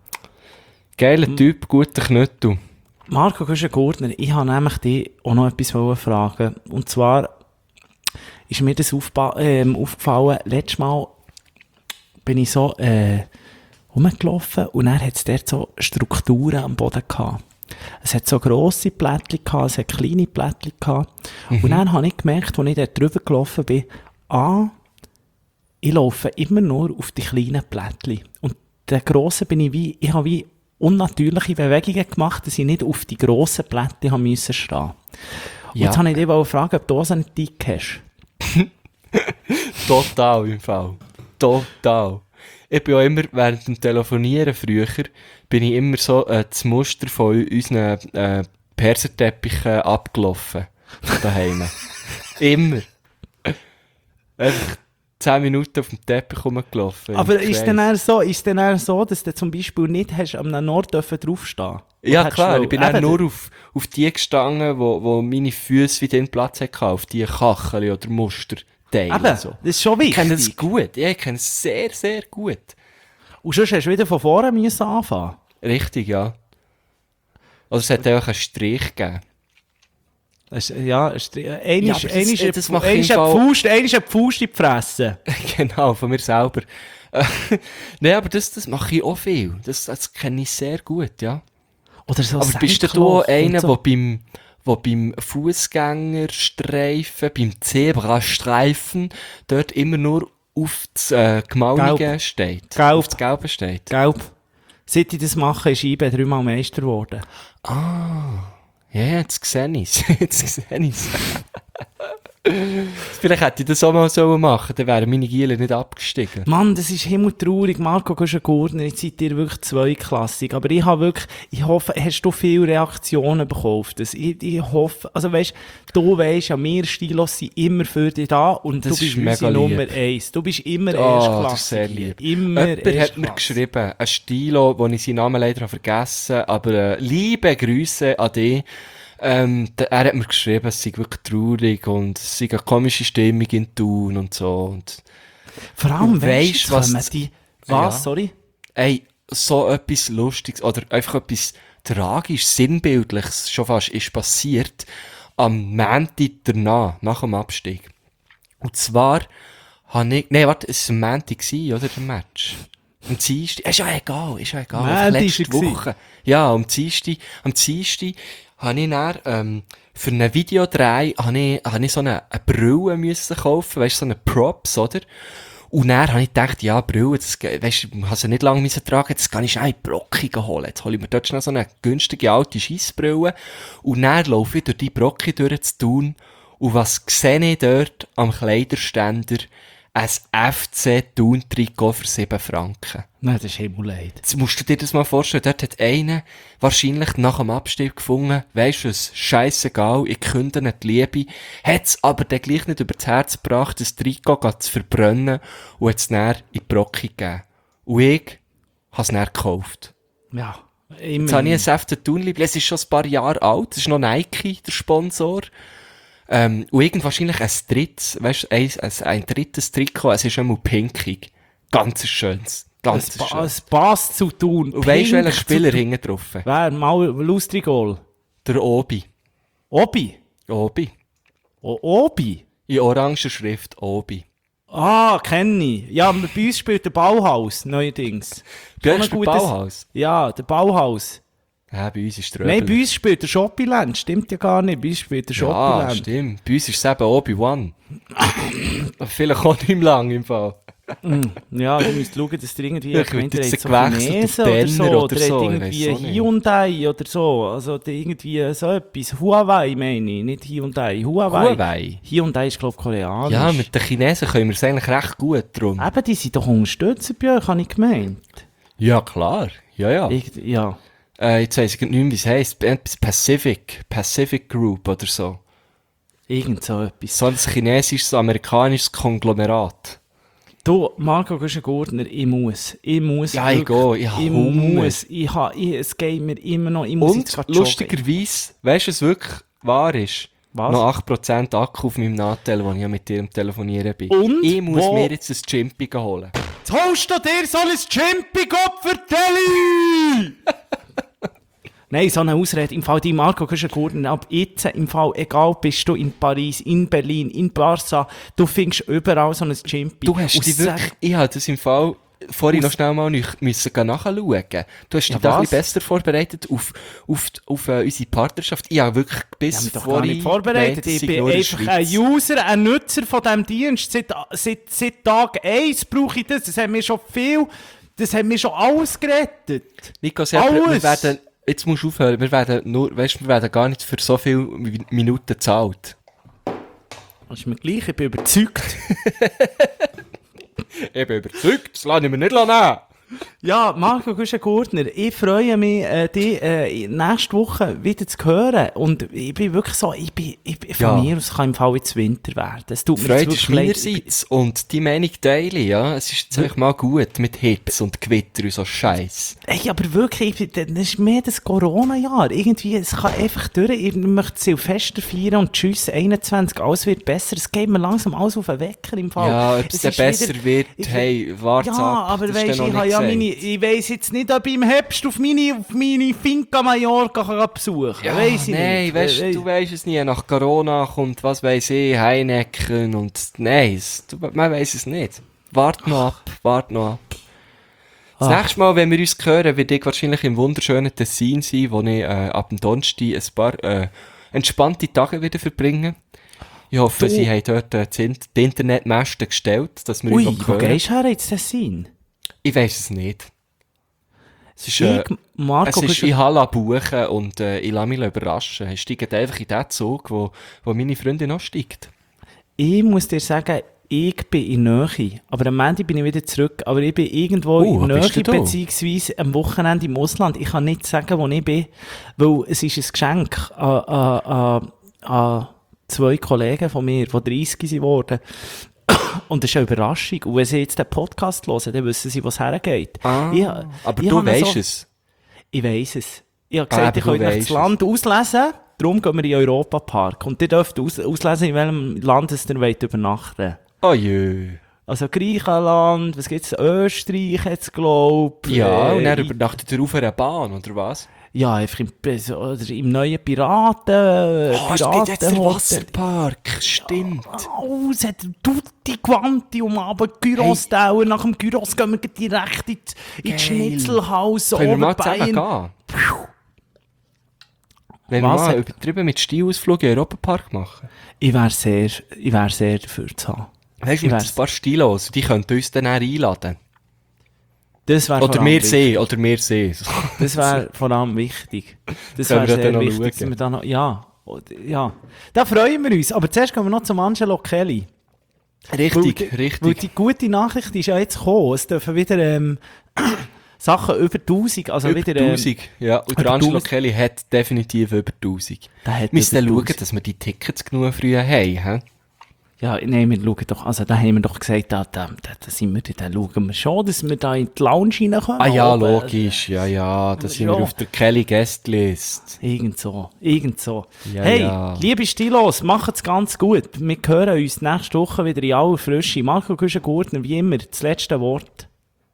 Speaker 2: Geiler Typ, guter Knüttel.
Speaker 3: Marco Güschen-Gurtner, ich habe nämlich dich auch noch etwas wollen fragen. Und zwar ist mir das aufba- ähm, aufgefallen, letztes Mal bin ich so äh, rumgelaufen und dann hat es dort so Strukturen am Boden gehabt. Es hat so grosse Plättchen gehabt, es hat kleine Plättchen gehabt. Und dann habe ich gemerkt, als ich dort drüber gelaufen bin, ah, ich laufe immer nur auf die kleinen Plättchen. Und der grossen bin ich wie, ich habe wie unnatürliche Bewegungen gemacht, dass ich nicht auf die grossen Plättchen haben müssen stehen. Und
Speaker 2: Ja.
Speaker 3: jetzt habe ich dich fragen, ob du auch so einen Tick hast.
Speaker 2: Total im Fall. Total. Ich bin auch immer, während dem Telefonieren früher, bin ich immer so äh, das Muster von unseren äh, Perserteppichen abgelaufen. Von daheim. Immer. Einfach zehn Minuten auf dem Teppich rumgelaufen.
Speaker 3: Aber
Speaker 2: im
Speaker 3: ist
Speaker 2: Kreis.
Speaker 3: denn eher so, ist denn eher so, dass du zum Beispiel nicht hast, am Nord dürfen draufstehen?
Speaker 2: Ja
Speaker 3: Oder
Speaker 2: klar,
Speaker 3: hättest du
Speaker 2: ich bin
Speaker 3: wollen-
Speaker 2: dann
Speaker 3: Eben,
Speaker 2: nur auf, auf die gestanden, wo, wo meine Füße wieder den Platz hatten, auf die Kachel oder Musterteile.
Speaker 3: Eben,
Speaker 2: So.
Speaker 3: das ist schon
Speaker 2: Ich kenne das
Speaker 3: wichtig.
Speaker 2: gut, ja, ich kenne es sehr, sehr gut.
Speaker 3: Und sonst hast du wieder von vorne müssen anfangen.
Speaker 2: Richtig, ja. Also es hat auch einen Strich gegeben.
Speaker 3: Das ist, ja, ist, ein
Speaker 2: Ja,
Speaker 3: ist,
Speaker 2: aber
Speaker 3: ein
Speaker 2: das-
Speaker 3: ist, ein
Speaker 2: das
Speaker 3: Pfu-
Speaker 2: mache
Speaker 3: ein
Speaker 2: ich
Speaker 3: ist
Speaker 2: im
Speaker 3: ein
Speaker 2: Fall-
Speaker 3: Pfust, ein ist ein Pfust in die Fresse.
Speaker 2: Genau, von mir selber. Nein, aber das, das mache ich auch viel. Das, das kenne ich sehr gut, ja.
Speaker 3: Oder so
Speaker 2: Aber bist du
Speaker 3: Senkloch
Speaker 2: da einer,
Speaker 3: und so.
Speaker 2: der beim, wo beim Fußgängerstreifen, beim Zebrastreifen, dort immer nur auf das äh, Gemaulige
Speaker 3: Gelb.
Speaker 2: steht?
Speaker 3: Gelb.
Speaker 2: Auf das Gelbe steht?
Speaker 3: Gelb. Seit ich das mache, ist I B dreimal Meister geworden.
Speaker 2: Ja, jetzt sehe ich es. Jetzt sehe ich es. Vielleicht hätte ich das auch mal so machen, dann wären meine Giele nicht abgestiegen.
Speaker 3: Mann, das ist himmeltraurig. Marco Güschen-Gurtner, jetzt seid ihr wirklich zweiklassig. Aber ich habe wirklich, ich hoffe, hast du viele Reaktionen bekommen auf das? Ich, ich hoffe, also weisst, du weisst ja, wir Stilos sind immer für dich da und
Speaker 2: Das
Speaker 3: du bist
Speaker 2: ist mega
Speaker 3: unsere
Speaker 2: lieb.
Speaker 3: Nummer eins. Du bist immer
Speaker 2: Oh, das ist sehr
Speaker 3: erstklassig.
Speaker 2: lieb.
Speaker 3: Immer
Speaker 2: Jemand hat mir
Speaker 3: erstklassig.
Speaker 2: geschrieben, ein Stilo, wo ich seinen Namen leider habe vergessen, aber äh, liebe Grüße an dich. Ähm, der, er hat mir geschrieben, es sei wirklich traurig und es sei eine komische Stimmung in Thun und so. Und,
Speaker 3: Vor allem,
Speaker 2: Du
Speaker 3: weisst,
Speaker 2: weisst,
Speaker 3: jetzt
Speaker 2: was-
Speaker 3: kommen die, was,
Speaker 2: Ja.
Speaker 3: sorry?
Speaker 2: ey, so etwas Lustiges oder einfach etwas tragisch, sinnbildliches schon fast ist passiert am Montag danach, nach dem Abstieg. Und zwar habe ich, nee, warte, es war am Montag, gewesen, oder, der Match? Am Dienstag, ist ja egal, ist ja egal.
Speaker 3: Nein,
Speaker 2: Einfach
Speaker 3: die
Speaker 2: letzte
Speaker 3: ist er
Speaker 2: Woche. Ja, am Dienstag, am Dienstag habe ich dann, ähm, für einen Videodreh, habe ich, habe ich so eine, eine Brille müssen kaufen, weißt du, so eine Props, oder? Und dann habe ich gedacht, ja, Brille, das, ge- weisst du, ich habe sie nicht lange müssen tragen, jetzt kann ich schnell in die Brocki holen. Jetzt hole ich mir dort schnell so eine günstige alte Scheissbrille. Und dann laufe ich durch die Brocki durch zu tun. Und was sehe ich dort am Kleiderständer? Ein F C Thun-Trikot für sieben Franken.
Speaker 3: Nein, das ist Himmelleid.
Speaker 2: Jetzt musst du dir das mal vorstellen, dort hat einer wahrscheinlich nach dem Abstieg gefunden, weisst du was, scheissegal, ich künde nicht die Liebe, hat's aber dann gleich nicht übers Herz gebracht, das Trikot grad zu verbrennen und hat's dann in die Brocki gegeben. Und ich hab's dann gekauft.
Speaker 3: Ja,
Speaker 2: Jetzt habe ich
Speaker 3: immer.
Speaker 2: ein F C Thun-Liebling, es ist schon ein paar Jahre alt, es ist noch Nike, der Sponsor. Ähm, und irgend wahrscheinlich ein drittes, weißt du, ein, ein, ein drittes Trikot, es ist einmal pinkig. Ganz ein schönes. Ganz
Speaker 3: Es,
Speaker 2: ein schönes.
Speaker 3: es passt zu tun.
Speaker 2: Und weisst du, welcher
Speaker 3: Pink zu
Speaker 2: Spieler
Speaker 3: tun.
Speaker 2: hinten drauf?
Speaker 3: Wer? Mal Lustrigol.
Speaker 2: Der Obi.
Speaker 3: Obi.
Speaker 2: Obi.
Speaker 3: O Obi.
Speaker 2: In oranger Schrift Obi.
Speaker 3: Ah, kenne ich. Ja, aber bei uns spielt der Bauhaus, neuerdings.
Speaker 2: Du
Speaker 3: Schon
Speaker 2: hast
Speaker 3: ein
Speaker 2: ein
Speaker 3: gutes-
Speaker 2: Bauhaus?
Speaker 3: Ja, der Bauhaus.
Speaker 2: Ja, bei uns ist der
Speaker 3: Nein, bei uns spielt der Shoppyland. Stimmt ja gar nicht. Bei uns spielt der
Speaker 2: Ja,
Speaker 3: Shoppyland.
Speaker 2: stimmt. Bei uns ist es eben Obi-Wan. Vielleicht auch nicht mehr lang im Fall.
Speaker 3: Ja, du musst schauen, dass der irgendwie
Speaker 2: Ja, ich
Speaker 3: gemeint
Speaker 2: würd
Speaker 3: hat,
Speaker 2: jetzt
Speaker 3: so
Speaker 2: gewechselt
Speaker 3: Chinesen
Speaker 2: auf
Speaker 3: oder
Speaker 2: Denner
Speaker 3: so.
Speaker 2: oder
Speaker 3: Oder
Speaker 2: so,
Speaker 3: hat
Speaker 2: ich
Speaker 3: irgendwie
Speaker 2: weiss auch nicht.
Speaker 3: Hyundai oder so. Also der irgendwie so etwas. Huawei meine ich, nicht Hyundai. Huawei.
Speaker 2: Huawei?
Speaker 3: Hyundai ist, glaube ich, koreanisch.
Speaker 2: Ja, mit den Chinesen können wir es eigentlich recht gut drum.
Speaker 3: Eben, die sind doch Unterstützer bei euch, habe ich gemeint.
Speaker 2: Ja, klar. Ja, ja.
Speaker 3: Ich, ja.
Speaker 2: Äh, jetzt weiss ich nicht mehr, wie es heisst. Etwas Pacific. Pacific Group oder so.
Speaker 3: Irgend so etwas.
Speaker 2: So ein chinesisches, amerikanisches Konglomerat.
Speaker 3: Du, Marco Güschen-Gurtner, ich muss. Ich muss.
Speaker 2: Ja, ich
Speaker 3: wirklich.
Speaker 2: gehe. Ich habe
Speaker 3: Ich
Speaker 2: Hunger.
Speaker 3: muss. Ich ha, ich, es geht mir immer noch. Ich muss
Speaker 2: Und
Speaker 3: jetzt grad joggen.
Speaker 2: lustigerweise, weißt du, was wirklich wahr ist?
Speaker 3: Was?
Speaker 2: Noch acht Prozent Akku auf meinem Nattel, wo ich ja mit dir am Telefonieren bin.
Speaker 3: Und?
Speaker 2: Ich muss
Speaker 3: Wo?
Speaker 2: mir jetzt ein Chimpy holen.
Speaker 3: Jetzt holst du dir so ein Chimpy-Kopf Telly! Nein, so eine Ausrede. Im Fall die Marco Güschen-Gurtner, ab jetzt, im Fall, egal, bist du in Paris, in Berlin, in Barca, du findest überall so ein Chimpy.
Speaker 2: Du hast
Speaker 3: Und
Speaker 2: die
Speaker 3: sag-
Speaker 2: wirklich, ich habe das im Fall vorhin noch schnell mal nicht müssen gehen nachschauen. Du hast dich
Speaker 3: Ja,
Speaker 2: da ein
Speaker 3: was?
Speaker 2: bisschen besser vorvorbereitet auf, auf, auf äh, unsere Partnerschaft. Ich habe wirklich
Speaker 3: Ich
Speaker 2: bis
Speaker 3: habe mich doch
Speaker 2: vorhin
Speaker 3: gar nicht vorbereitet.
Speaker 2: gemeint, es
Speaker 3: Ich
Speaker 2: sei
Speaker 3: bin
Speaker 2: nur in der
Speaker 3: einfach ein
Speaker 2: Schweiz.
Speaker 3: User, ein Nutzer von diesem Dienst. Seit, seit, seit Tag eins brauche ich das. Das hat mir schon viel, das hat mir schon alles gerettet.
Speaker 2: Nico, Sie haben- wir
Speaker 3: Alles.
Speaker 2: werden, jetzt musst du aufhören, wir werden nur, weißt, wir werden gar nicht für so viele Mi- Minuten gezahlt.
Speaker 3: Das ist mir gleich, ich bin überzeugt.
Speaker 2: Ich bin überzeugt, das lasse ich mir nicht nehmen.
Speaker 3: Ja, Marco Güschen-Gurtner, ich freue mich, äh, dich äh, nächste Woche wieder zu hören. Und ich bin wirklich so, ich bin, ich bin von
Speaker 2: Ja.
Speaker 3: mir aus kann im Fall jetzt Winter werden. Es tut mir
Speaker 2: Freude
Speaker 3: jetzt
Speaker 2: ist
Speaker 3: wirklich leid.
Speaker 2: meinerseits und die Meinung teile ich, ja. Es ist jetzt eigentlich mal gut mit Hitze und Gewitter und so Scheiß.
Speaker 3: Ey, aber wirklich, ich bin- das ist mehr das Corona-Jahr. Irgendwie, es kann einfach durch. Ich möchte Silvester feiern und tschüss, einundzwanzig, alles wird besser. Es geht mir langsam alles auf den Wecker im Fall.
Speaker 2: Ja, ob es dann
Speaker 3: ist
Speaker 2: besser
Speaker 3: wieder-
Speaker 2: wird,
Speaker 3: ich-
Speaker 2: hey, warte
Speaker 3: Ja,
Speaker 2: ab.
Speaker 3: aber
Speaker 2: das ist
Speaker 3: weisst,
Speaker 2: dann
Speaker 3: ich,
Speaker 2: noch
Speaker 3: habe
Speaker 2: nicht
Speaker 3: ja
Speaker 2: gesagt.
Speaker 3: meine, ich weiss jetzt nicht, ob ich im Herbst auf meine, auf meine Finca Mallorca kann besuchen kann.
Speaker 2: Ja,
Speaker 3: weiss ich
Speaker 2: nein,
Speaker 3: nicht.
Speaker 2: weißt,
Speaker 3: Weiss-
Speaker 2: du weisst es nie. Nach Corona kommt, was weiss ich, Heineken und nein, es- du, man weiss es nicht. Wart noch ab, wart noch ab. Das
Speaker 3: Ach.
Speaker 2: nächste Mal, wenn wir uns hören, werde ich wahrscheinlich im wunderschönen Tessin sein, wo ich äh, ab dem Donnerstag ein paar äh, entspannte Tage wieder verbringe. Ich hoffe,
Speaker 3: Du-
Speaker 2: sie haben dort äh, das In- die Internetmasten gestellt, dass wir
Speaker 3: Ui,
Speaker 2: uns noch
Speaker 3: wo
Speaker 2: hören.
Speaker 3: gehst du her ins Tessin?
Speaker 2: Ich weiss es nicht. Es ist, äh,
Speaker 3: Ich, Marco,
Speaker 2: es ist,
Speaker 3: Güschen-
Speaker 2: ich habe buchen und äh, ich lasse mich überraschen. Ich steige einfach in den Zug, wo, wo meine Freundin noch steigt.
Speaker 3: ich muss dir sagen, ich bin in Nähe. Aber am Ende bin ich wieder zurück. Aber ich bin irgendwo
Speaker 2: Oh, wo
Speaker 3: in Nähe,
Speaker 2: bist du da?
Speaker 3: beziehungsweise am Wochenende im Ausland. Ich kann nicht sagen, wo ich bin, weil es ist ein Geschenk an, an, an, an zwei Kollegen von mir, die dreißig geworden sind. Und das ist eine Überraschung. Und wenn sie jetzt den Podcast hören, dann wissen sie, was hergeht.
Speaker 2: Ah,
Speaker 3: Ich-
Speaker 2: aber
Speaker 3: ich
Speaker 2: du
Speaker 3: habe
Speaker 2: weisst
Speaker 3: so-
Speaker 2: es.
Speaker 3: Ich weiss es. Ich habe
Speaker 2: Ah,
Speaker 3: gesagt,
Speaker 2: aber
Speaker 3: ich
Speaker 2: du
Speaker 3: könnte euch
Speaker 2: weisst
Speaker 3: das Land auslesen. Darum gehen wir in den Europapark. Und ihr dürft aus auslesen, in welchem Land es ihr wollt übernachten.
Speaker 2: Oh jö.
Speaker 3: Also Griechenland, was gibt's? Österreich hat's, glaub
Speaker 2: Ja,
Speaker 3: äh,
Speaker 2: und dann
Speaker 3: I-
Speaker 2: übernachtet ihr auf einer Bahn, oder was?
Speaker 3: Ja, einfach im, oder im neuen Piraten...
Speaker 2: Oh, steht jetzt der
Speaker 3: Piratenhotel.
Speaker 2: Wasserpark, stimmt.
Speaker 3: Oh, es hat tutti quanti um Abend Gyros Tower. Nach dem Gyros gehen wir direkt in die, in die Schnitzelhaus.
Speaker 2: Können wir mal zusammen
Speaker 3: Oberbayern.
Speaker 2: gehen? Wenn wir
Speaker 3: Was
Speaker 2: mal
Speaker 3: hat-
Speaker 2: übertrieben mit Stilausflug in den Europapark machen.
Speaker 3: Ich wäre sehr, ich wär sehr dafür zu haben.
Speaker 2: Weißt du,
Speaker 3: Ich
Speaker 2: mit
Speaker 3: wär's.
Speaker 2: ein paar Stilos, die könnten uns dann auch einladen.
Speaker 3: Das wäre
Speaker 2: Oder
Speaker 3: vor allem
Speaker 2: wir
Speaker 3: wichtig.
Speaker 2: sehen, oder wir sehen.
Speaker 3: Das wäre vor allem wichtig. Das
Speaker 2: Können
Speaker 3: wäre
Speaker 2: wir
Speaker 3: sehr
Speaker 2: dann noch
Speaker 3: wichtig,
Speaker 2: schauen?
Speaker 3: dass wir da noch, ja, oder- ja. Da freuen wir uns. Aber zuerst gehen wir noch zum Angelo Kelly.
Speaker 2: Richtig,
Speaker 3: Weil,
Speaker 2: richtig.
Speaker 3: Weil die gute Nachricht ist ja jetzt gekommen. Es dürfen wieder ähm, Sachen über tausend, also
Speaker 2: Über
Speaker 3: wieder... Ähm,
Speaker 2: tausend. Ja, und der
Speaker 3: über
Speaker 2: Angelo
Speaker 3: tausend.
Speaker 2: Kelly hat definitiv über tausend.
Speaker 3: Der hat
Speaker 2: Wir müssen
Speaker 3: über
Speaker 2: dann schauen,
Speaker 3: tausend.
Speaker 2: dass wir die Tickets genug früh haben. He?
Speaker 3: Ja, nein, wir schauen doch, also da haben wir doch gesagt, da, da, da, da sind wir, da schauen wir schon, dass wir da in die Lounge reinkommen.
Speaker 2: Ah ja,
Speaker 3: Aber,
Speaker 2: logisch. Ja, ja, da sind wir
Speaker 3: Ja.
Speaker 2: auf der Kelly Guestlist.
Speaker 3: Irgend so, irgend so.
Speaker 2: Ja,
Speaker 3: hey,
Speaker 2: ja.
Speaker 3: liebe Stilos, macht's ganz gut. Wir hören uns nächste Woche wieder in aller Frische. Marco Güschen-Gurtner, wie immer, das letzte Wort.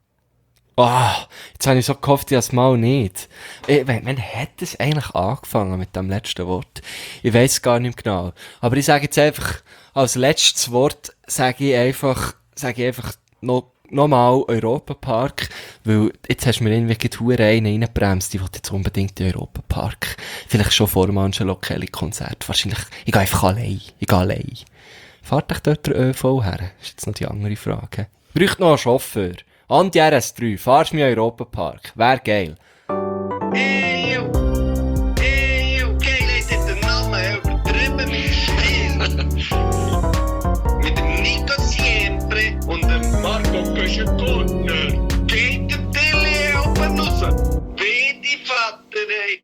Speaker 2: Ah, jetzt habe ich so gehofft, ich habe es mal nicht. Ich, wann, wann hat es eigentlich angefangen mit dem letzten Wort? Ich weiß es gar nicht mehr genau. Aber ich sage jetzt einfach, als letztes Wort sage ich einfach, sage ich einfach noch, nochmal Europapark, weil jetzt hast du mir irgendwie die Hure einen reingebremst, ich will jetzt unbedingt in den Europapark. Vielleicht schon vor dem Angelo Kelly Konzert. Wahrscheinlich, ich gehe einfach allein. Ich gehe allein. Fahrt euch dort der ÖV her? Ist jetzt noch die andere Frage. Bräuchte noch einen Chauffeur. Andi R S drei, fahrst du mich in den Europapark? Wär geil.
Speaker 1: Ey, yo. Ey, yo. Geil, ist jetzt der Name übertrieben mit dem Spiel. Mit dem Nico Siempre und dem Marco Köschen-Gurtner. Geht der Tilly oben raus. Wie die Vater, ey.